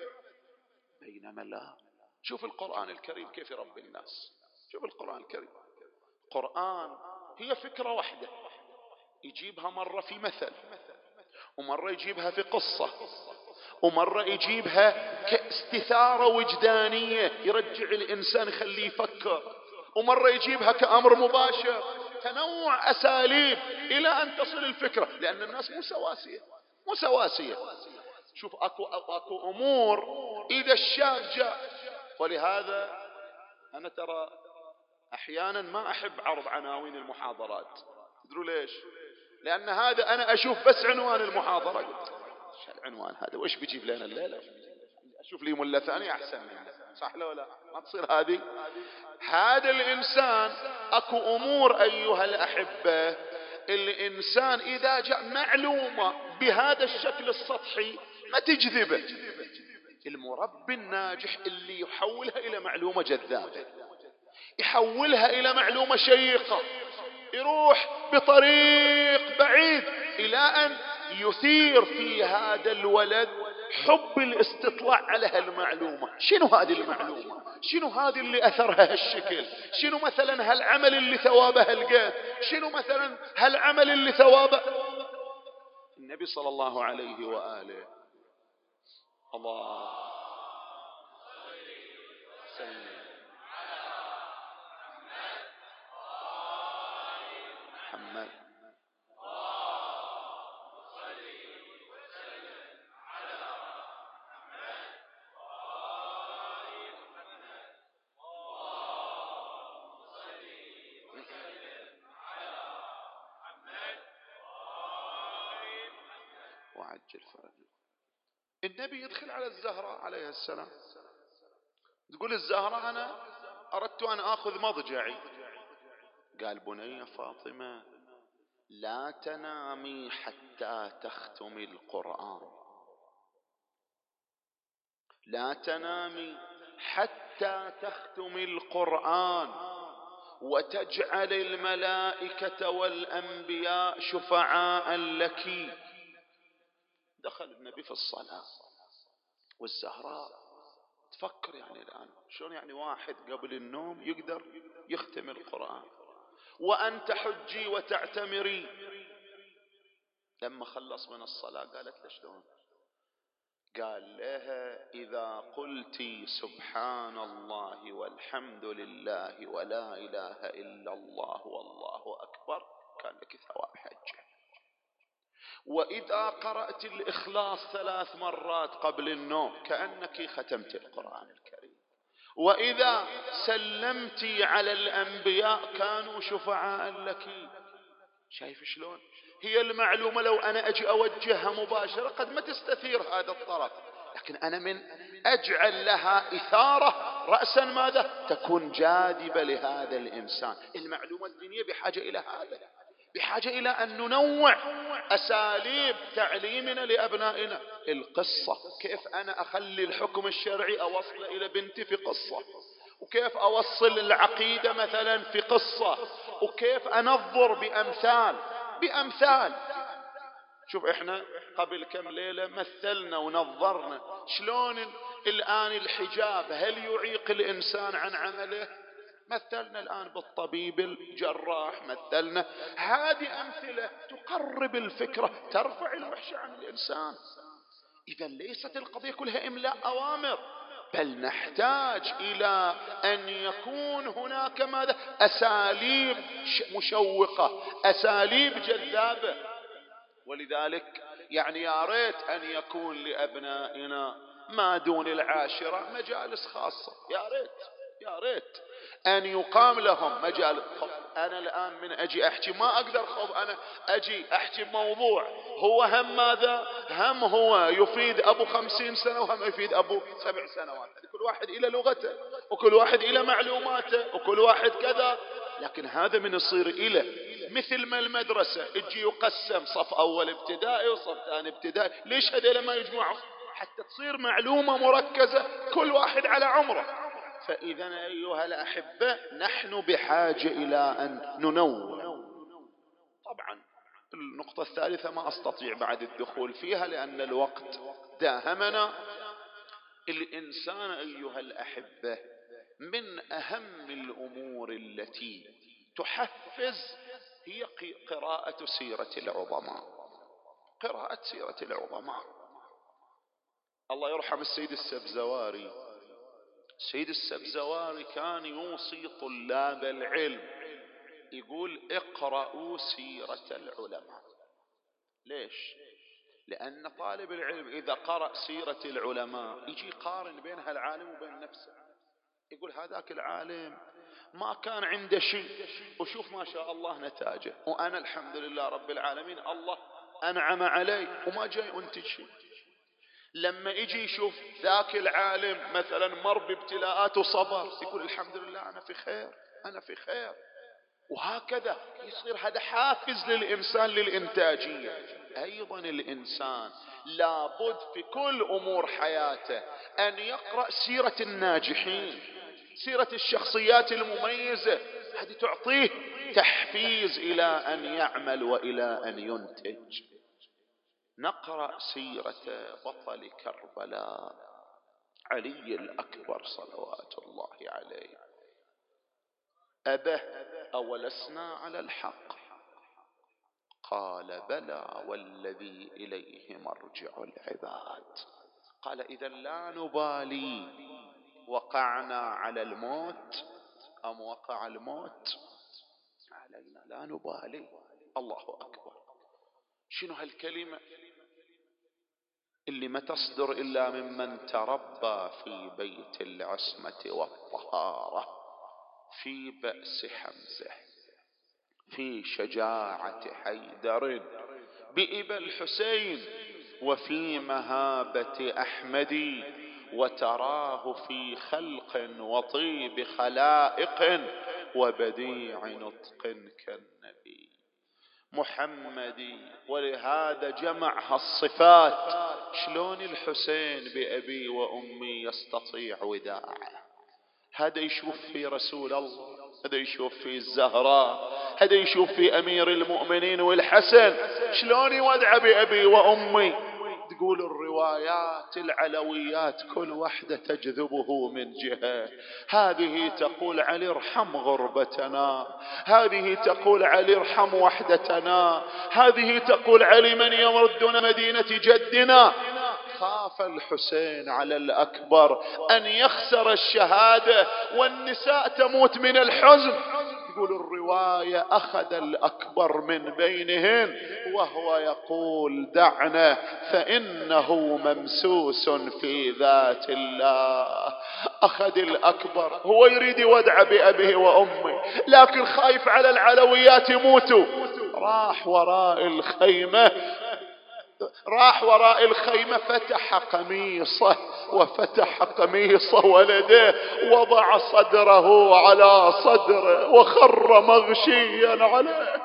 بينما لا، شوف القرآن الكريم كيف يربي الناس. شوف القرآن الكريم، القرآن هي فكرة واحدة يجيبها مرة في مثل، ومرة يجيبها في قصة، ومرة يجيبها كاستثارة وجدانية يرجع الإنسان يخليه يفكر، ومرة يجيبها كأمر مباشر. تنوع أساليب إلى أن تصل الفكرة، لأن الناس مو سواسية مو سواسية. شوف أكو, أكو أمور إذا الشاب جاء، ولهذا أنا ترى أحيانا ما أحب عرض عناوين المحاضرات. تدروا ليش؟ لأن هذا أنا أشوف بس عنوان المحاضرة قلت شو العنوان هذا وإيش بيجيب لنا الليلة؟ أشوف لي ملة ثانية أحسن منه، صح لا ولا؟ ما تصير هذه. هذا الإنسان أكو أمور أيها الأحبة الإنسان إذا جاء معلومة بهذا الشكل السطحي ما تجذبه. المربي الناجح اللي يحولها إلى معلومة جذابة، يحولها إلى معلومة شيقة، يروح بطريق بعيد إلى أن يثير في هذا الولد حب الاستطلاع على هالمعلومة. شنو هذه المعلومة؟ شنو هذه اللي أثرها هالشكل؟ شنو مثلا هالعمل اللي ثوابه هالقد؟ شنو مثلا هالعمل اللي ثوابه؟ النبي صلى الله عليه وآله الله سلم محمد وعجل فرجه. النبي يدخل على الزهراء عليه السلام، تقول الزهراء أنا أردت أن آخذ مضجعي. قال بني فاطمة لا تنامي حتى تختمي القرآن، لا تنامي حتى تختمي القرآن وتجعل الملائكة والأنبياء شفعاء لك. دخل النبي في الصلاة والزهراء تفكر يعني الآن شلون يعني واحد قبل النوم يقدر يختم القرآن. وأنت حجي وتعتمري. لما خلص من الصلاة قالت له شلون؟ قال لها إذا قلت سبحان الله والحمد لله ولا إله إلا الله والله أكبر كان لك ثواب حجة. وإذا قرأت الإخلاص ثلاث مرات قبل النوم كأنك ختمت القرآن الكريم. وإذا سلمت على الأنبياء كانوا شفعاء لك. شايف شلون؟ هي المعلومة لو أنا أجي أوجهها مباشرة قد ما تستثير هذا الطرف، لكن أنا من أجعل لها إثارة رأسا ماذا؟ تكون جاذبة لهذا الإنسان. المعلومة الدينية بحاجة إلى هذا، بحاجة إلى أن ننوع أساليب تعليمنا لأبنائنا. القصة كيف أنا أخلي الحكم الشرعي أوصل إلى بنتي في قصة، وكيف أوصل العقيدة مثلا في قصة، وكيف أنظر بأمثال بأمثال. شوف إحنا قبل كم ليلة مثلنا ونظرنا شلون الآن الحجاب هل يعيق الإنسان عن عمله. مثلنا الآن بالطبيب الجراح، مثلنا. هذه أمثلة تقرب الفكرة، ترفع الوحش عن الإنسان. إذا ليست القضية كلها إملاء أوامر، بل نحتاج إلى أن يكون هناك ماذا؟ أساليب مشوقة، أساليب جذابة. ولذلك يعني يا ريت أن يكون لأبنائنا ما دون العاشرة مجالس خاصة. يا ريت يا ريت أن يقام لهم مجال. أنا الآن من أجي أحكي ما أقدر خوف أنا أجي أحكي موضوع هو هم ماذا؟ هم هو يفيد أبو خمسين سنة وهم يفيد أبو سبع سنوات. كل واحد إلى لغته وكل واحد إلى معلوماته وكل واحد كذا. لكن هذا من يصير إلى مثل ما المدرسة يجي يقسم صف أول ابتدائي وصف ثاني ابتدائي. ليش هذول ما يجمعوا؟ حتى تصير معلومة مركزة كل واحد على عمره. فإذا أيها الأحبة نحن بحاجة إلى أن ننوع. طبعا النقطة الثالثة ما أستطيع بعد الدخول فيها لأن الوقت داهمنا. الإنسان أيها الأحبة من أهم الأمور التي تحفز هي قراءة سيرة العظماء. قراءة سيرة العظماء. الله يرحم السيد السبزواري. السيد السبزواري كان يوصي طلاب العلم يقول اقرأوا سيرة العلماء. ليش؟ لأن طالب العلم إذا قرأ سيرة العلماء يجي يقارن بينها العالم وبين نفسه. يقول هذاك العالم ما كان عنده شيء وشوف ما شاء الله نتاجه، وأنا الحمد لله رب العالمين الله أنعم علي وما جاي أنتج شيء. لما يجي يشوف ذاك العالم مثلا مر بابتلاءات وصبر يقول الحمد لله أنا في خير أنا في خير. وهكذا يصير هذا حافز للإنسان للإنتاجية. أيضا الإنسان لابد في كل أمور حياته أن يقرأ سيرة الناجحين، سيرة الشخصيات المميزة. هذه تعطيه تحفيز إلى أن يعمل وإلى أن ينتج. نقرأ سيرة بطل كربلاء علي الأكبر صلوات الله عليه. أبه أولسنا على الحق؟ قال بلى والذي إليه مرجع العباد. قال إذا لا نبالي وقعنا على الموت أم وقع الموت علينا، لا نبالي. الله أكبر. شنو هالكلمة اللي ما تصدر إلا ممن تربى في بيت العصمة والطهارة، في بأس حمزة، في شجاعة حيدر، بإبا الحسين، وفي مهابة أحمد، وتراه في خلق وطيب خلائق وبديع نطق كالنبي محمدي. ولهذا جمع هالصفات. شلون الحسين بأبي وأمي يستطيع وداعه؟ هذا يشوف في رسول الله، هذا يشوف في الزهراء، هذا يشوف في أمير المؤمنين والحسن. شلون يودع بأبي وأمي؟ تقول الروايات العلويات كل واحدة تجذبه من جهة. هذه تقول علي ارحم غربتنا، هذه تقول علي ارحم وحدتنا، هذه تقول علي من يردنا مدينة جدنا. خاف الحسين على الأكبر أن يخسر الشهادة والنساء تموت من الحزن. يقول الرواية أخذ الأكبر من بينهن وهو يقول دعنا فإنه ممسوس في ذات الله. أخذ الأكبر، هو يريد يودع بأبيه وأمه لكن خايف على العلويات يموتوا. راح وراء الخيمة، راح وراء الخيمة فتح قميصه وفتح قميص ولده، وضع صدره على صدره وخر مغشيا عليه.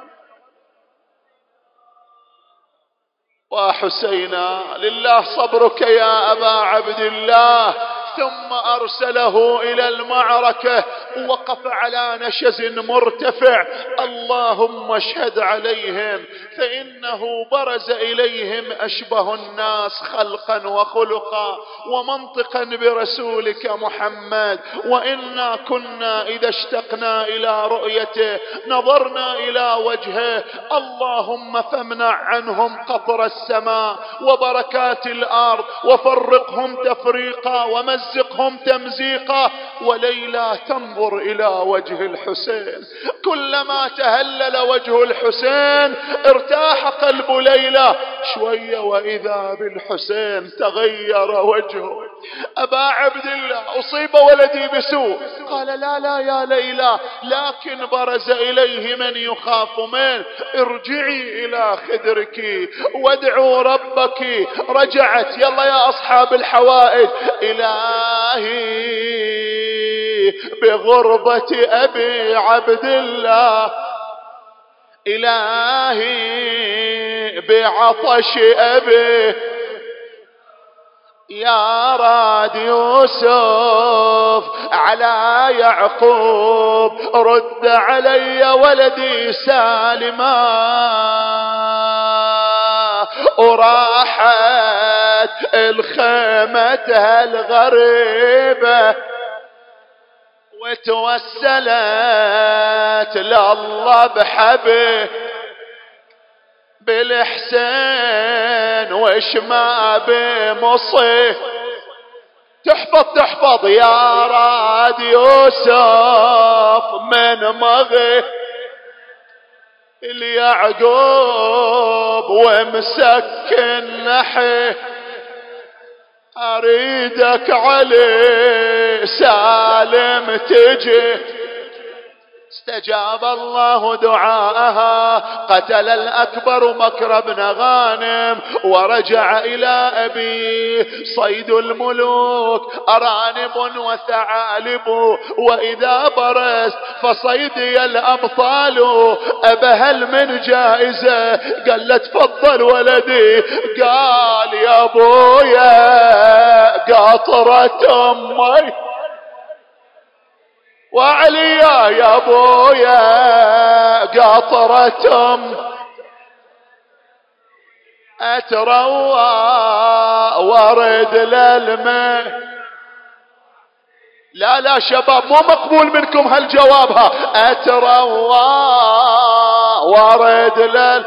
وحسينا لله صبرك يا أبا عبد الله. ثم أرسله إلى المعركة، ووقف على نشز مرتفع. اللهم اشهد عليهم فإنه برز إليهم أشبه الناس خلقا وخلقا ومنطقا برسولك محمد، وإنا كنا إذا اشتقنا إلى رؤيته نظرنا إلى وجهه. اللهم فامنع عنهم قطر السماء وبركات الأرض وفرقهم تفريقا ومزقهم تمزيقا. وليلى تنظر إلى وجه الحسين، كلما تهلل وجه الحسين ارتاح قلب ليلى شوية، وإذا بالحسين تغير وجهه. أبا عبد الله أصيب ولدي بسوء. قال لا لا يا ليلى، لكن برز إليه من يخاف منه. ارجعي إلى خدرك وادعوا ربك. رجعت. يلا يا أصحاب الحوائج. إلهي بغربة أبي عبد الله، إلهي بعطش أبي، يا راد يوسف على يعقوب، رد علي ولدي سالما. وراحت الخيمتها الغريبة وتوسلت لله بحبه بالحسين وش ما بمصيه. تحفظ تحفظ يا راد يوسف من مغي اليعقوب ومسكن نحي. أريدك علي سالم تجي. استجاب الله دعاءها. قتل الأكبر مكر بن غانم ورجع إلى أبيه. صيد الملوك أرانب وثعالب، وإذا برز فصيدي الأبطال. أبهل من جائزة؟ قال له تفضل ولدي. قال يا أبويا قاطرة أمي وعلي يا أبويا قاطرة أم، أتروى ورد للماء. لا لا شباب مو مقبول منكم هالجوابها. أتروى ورد لل،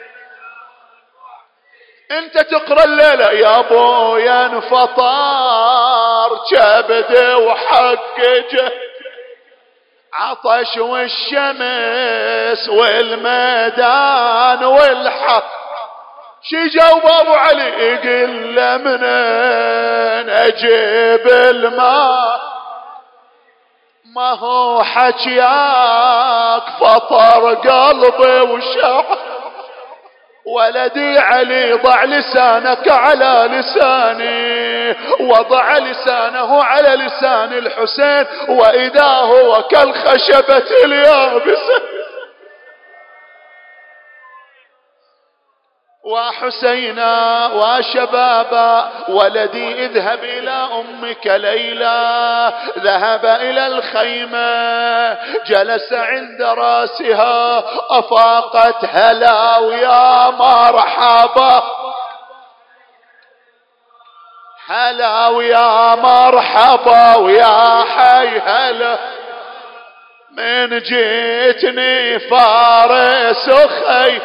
انت تقرأ الليلة يا ابويا انفطار كبد وحقجه، عطش والشمس والميدان والحق. شي جاوب ابو علي؟ يقول له منين اجيب الماء؟ ما هو حكياك فطر قلبي وشعر. ولدي علي ضع لسانك على لساني. وضع لسانه على لسان الحسين وإذا هو كالخشبة اليابسة. وحسينا وشبابا ولدي اذهب إلى أمك ليلى. ذهب إلى الخيمة جلس عند راسها. أفاقت هلا ويا مرحبا. هلا ويا مرحبا ويا حي هلا، من جيتني فارس أخي،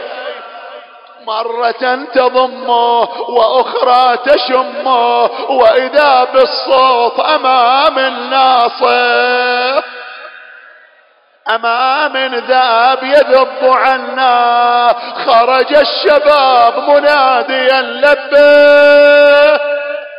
مرة تضمه وأخرى تشمه، وإذا بالصوت أمام الناصر أمام ذاب يذب عنا، خرج الشباب مناديا لبيه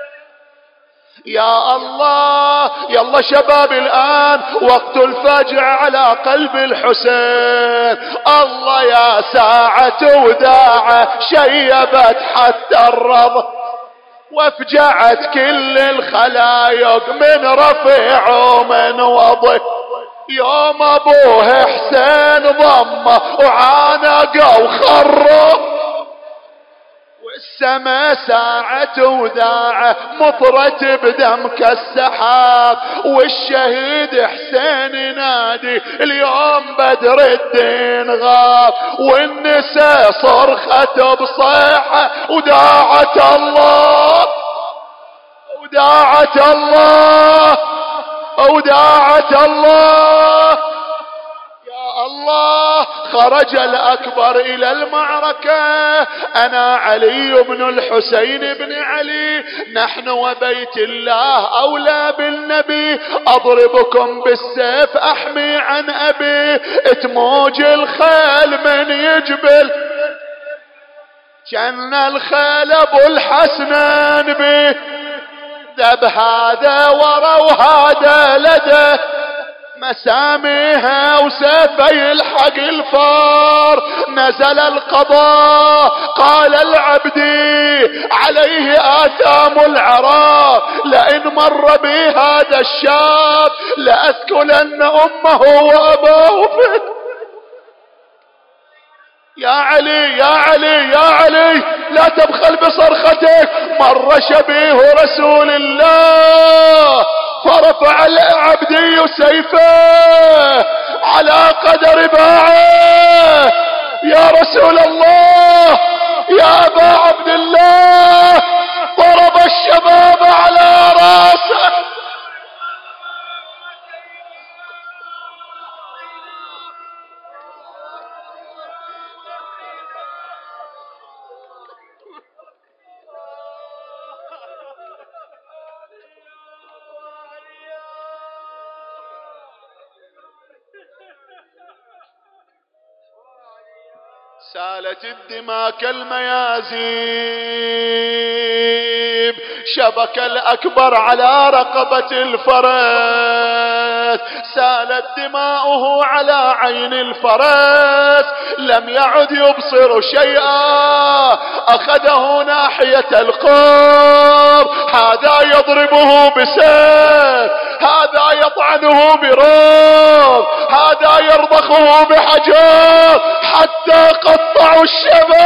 يا الله. يلا شباب الآن وقت الفجع على قلب الحسين. الله يا ساعة وداعة شيبت حتى الرض، وافجعت كل الخلايق من رفيع ومن وضع. يوم ابوه حسين ضمه وعانقه وخره، والسما ساعة وداعة مطرت بدم كالسحاب، والشهيد حسين ينادي اليوم بدر الدين غاب، والنساء صرخت بصيحة وداعت الله وداعت الله وداعت الله. يا الله خرج الأكبر إلى المعركة، أنا علي بن الحسين بن علي، نحن وبيت الله أولى بالنبي، أضربكم بالسيف أحمي عن أبي، تموج الخيل من يجبل كان الخيل أبو الحسنان به، ذب هذا ورا وهذا لده، مساميها وسيفي الحق الفار، نزل القضاء قال العبدي عليه آثام العراق، لئن مر بي هذا الشاب لأثكلن أمه وأباه فيه. يا علي يا علي يا علي لا تبخل بصرختك. مر شبيه رسول الله فرفع العبدي سيفه على قدر باعه. يا رسول الله يا أبا عبد الله، ضرب الشباب على راسه. سالت الدماء كالميازيب، شبك الأكبر على رقبة الفرس، سالت دماؤه على عين الفرس، لم يعد يبصر شيئا، أخذه ناحية القرب، هذا يضربه بسيف، هذا يطعنه براب، هذا يرضخه بحجر، حتى قطعوا الشبك.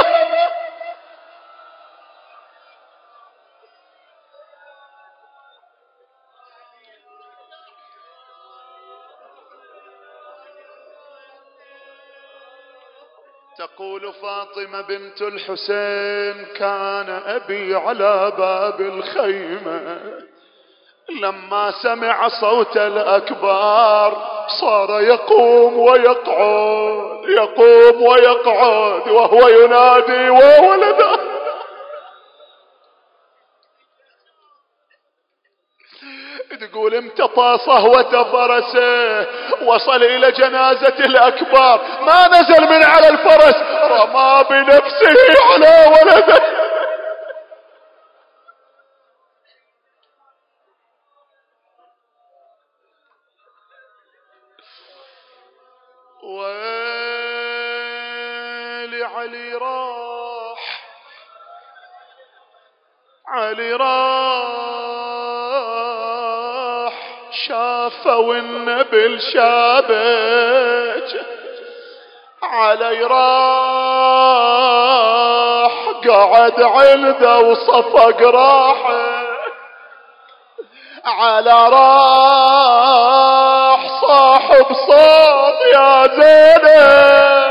تقول فاطمة بنت الحسين كان أبي على باب الخيمة، لما سمع صوت الأكبر صار يقوم ويقعد يقوم ويقعد وهو ينادي وولده. تقول امتطى صهوة فرسه، وصل إلى جنازة الأكبر، ما نزل من على الفرس، رمى بنفسه على ولده. ويلي علي راح علي راح شافوا النبل شابك، علي راح قعد عنده وصفق راحه، على راح صاحب صوت يا زينب.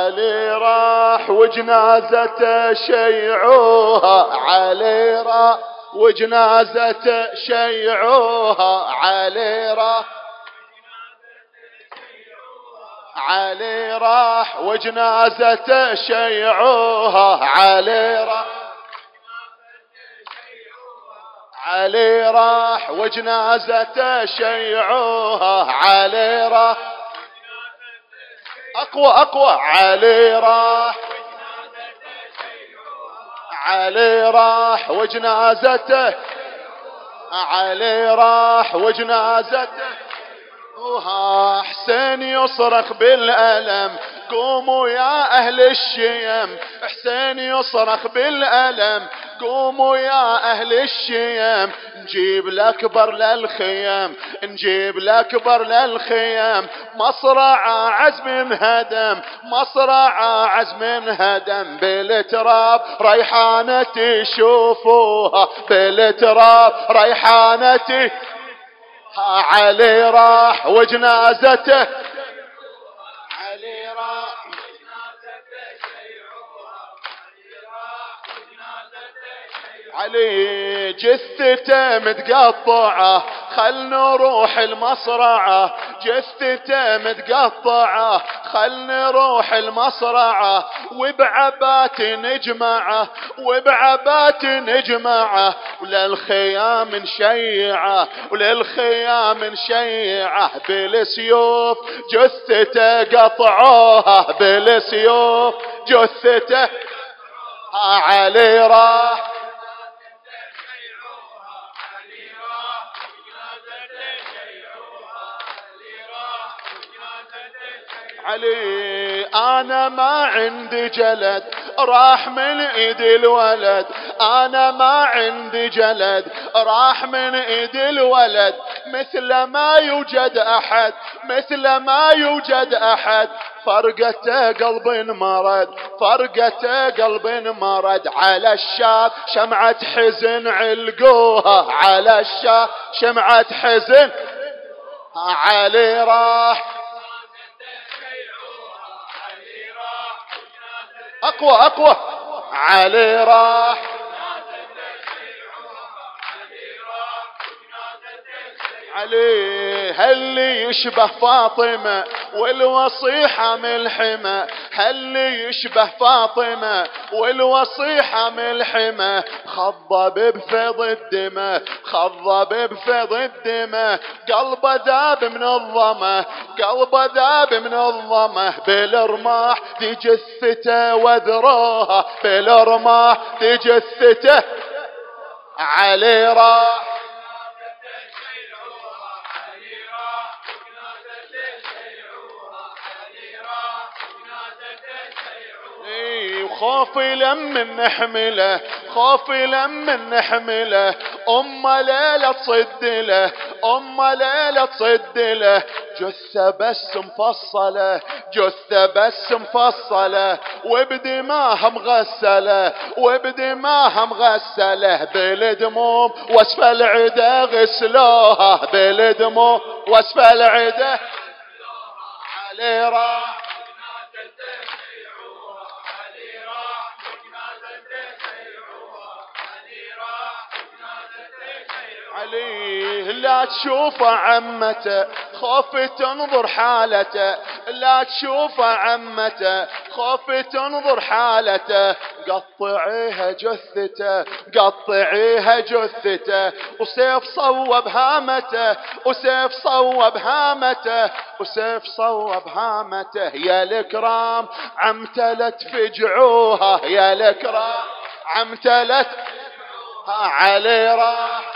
علي راح وجنازته شيعوها، علي راح وجنازته شيعوها، علي راح علي راح وجنازته شيعوها، علي راح علي راح وجنازته شيعوها، علي راح أقوى أقوى علي راح علي راح وجنازته علي راح وجنازته وها حسين يصرخ بالألم قوموا يا أهل الشيم، حسين يصرخ بالألم قوموا يا أهل الشيم، نجيب الأكبر للخيام نجيب الأكبر للخيام، مصرع عزم انهدم مصرع عزم انهدم، بالتراب ريحانتي شوفوها بالتراب ريحانتي، علي راح وجنازته علي راح علي جثته متقطعه خل نروح المصرعه، جثته متقطعه خل نروح المصرعه، وبعبات نجمعه وبعبات نجمعه، وللخيام نشيعه وللخيام نشيعه، بالسيوف جثته قطعوها بالسيوف جثته، علي راح علي أنا ما عندي جلد راح من ايد الولد، أنا ما عندي جلد راح من ايد الولد، مثل ما يوجد أحد مثل ما يوجد أحد، فرقته قلب مرض فرقته قلب مرض، على الشاب شمعة حزن علقوها، على الشاب شمعة حزن، علي راح أقوى أقوى علي راح علي هاللي يشبه فاطمة والوصيحة ملحمة، هاللي يشبه فاطمة والوصيحة ملحمة، خضب بفض الدماء خضب بفض الدماء، قلبه ذاب من الظمه قلبه ذاب من الظمه، بالرماح دي جثته وذروها بالرماح دي جثته، علي راح خوفي لمن نحمله خوفي لمن نحمله، أم ليلة تصد له أم ليلة تصد له، جثة بس مفصلة جثة بس مفصلة، وبدماها مغسلة وبدماها مغسلة، بالدموم واسف العدا غسلوها بالدموم واسف العدا، علي راح عليه لا تشوفه عمته خوف تنظر حالته، لا تشوفه عمته خوف تنظر حالته، قطعيها جثته قطعيها جثته، وسيف صوب هامته وسيف صوب هامته وسيف صوب هامته، يا الكرام عمتلت فجعوها يا الكرام عمتلت، علي راح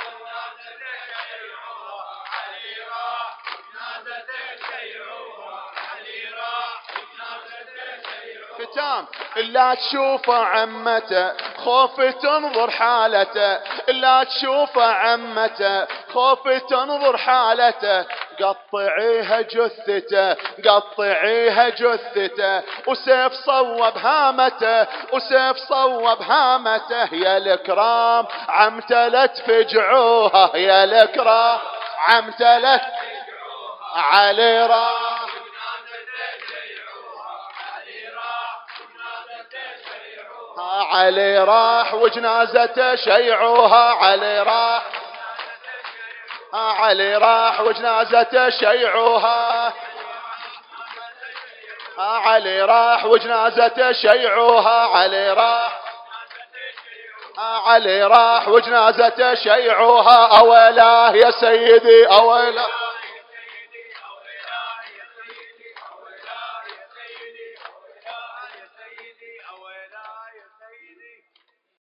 ختام، لا تشوفه عمته خوف تنظر حالته، لا تشوفه عمته خوف تنظر حالته، قطعيها جثته قطعيها جثته، وسيف صوب هامته وسيف صوب هامته، يا الكرام عمتلت فجعوها يا الكرام عمتلت، علي راح علي راح وجنازته شيعوها، علي راح علي راح وجنازته شيعوها، علي راح وجنازته شيعوها، علي راح علي راح وجنازته شيعوها. أولاه يا سيدي أولاه،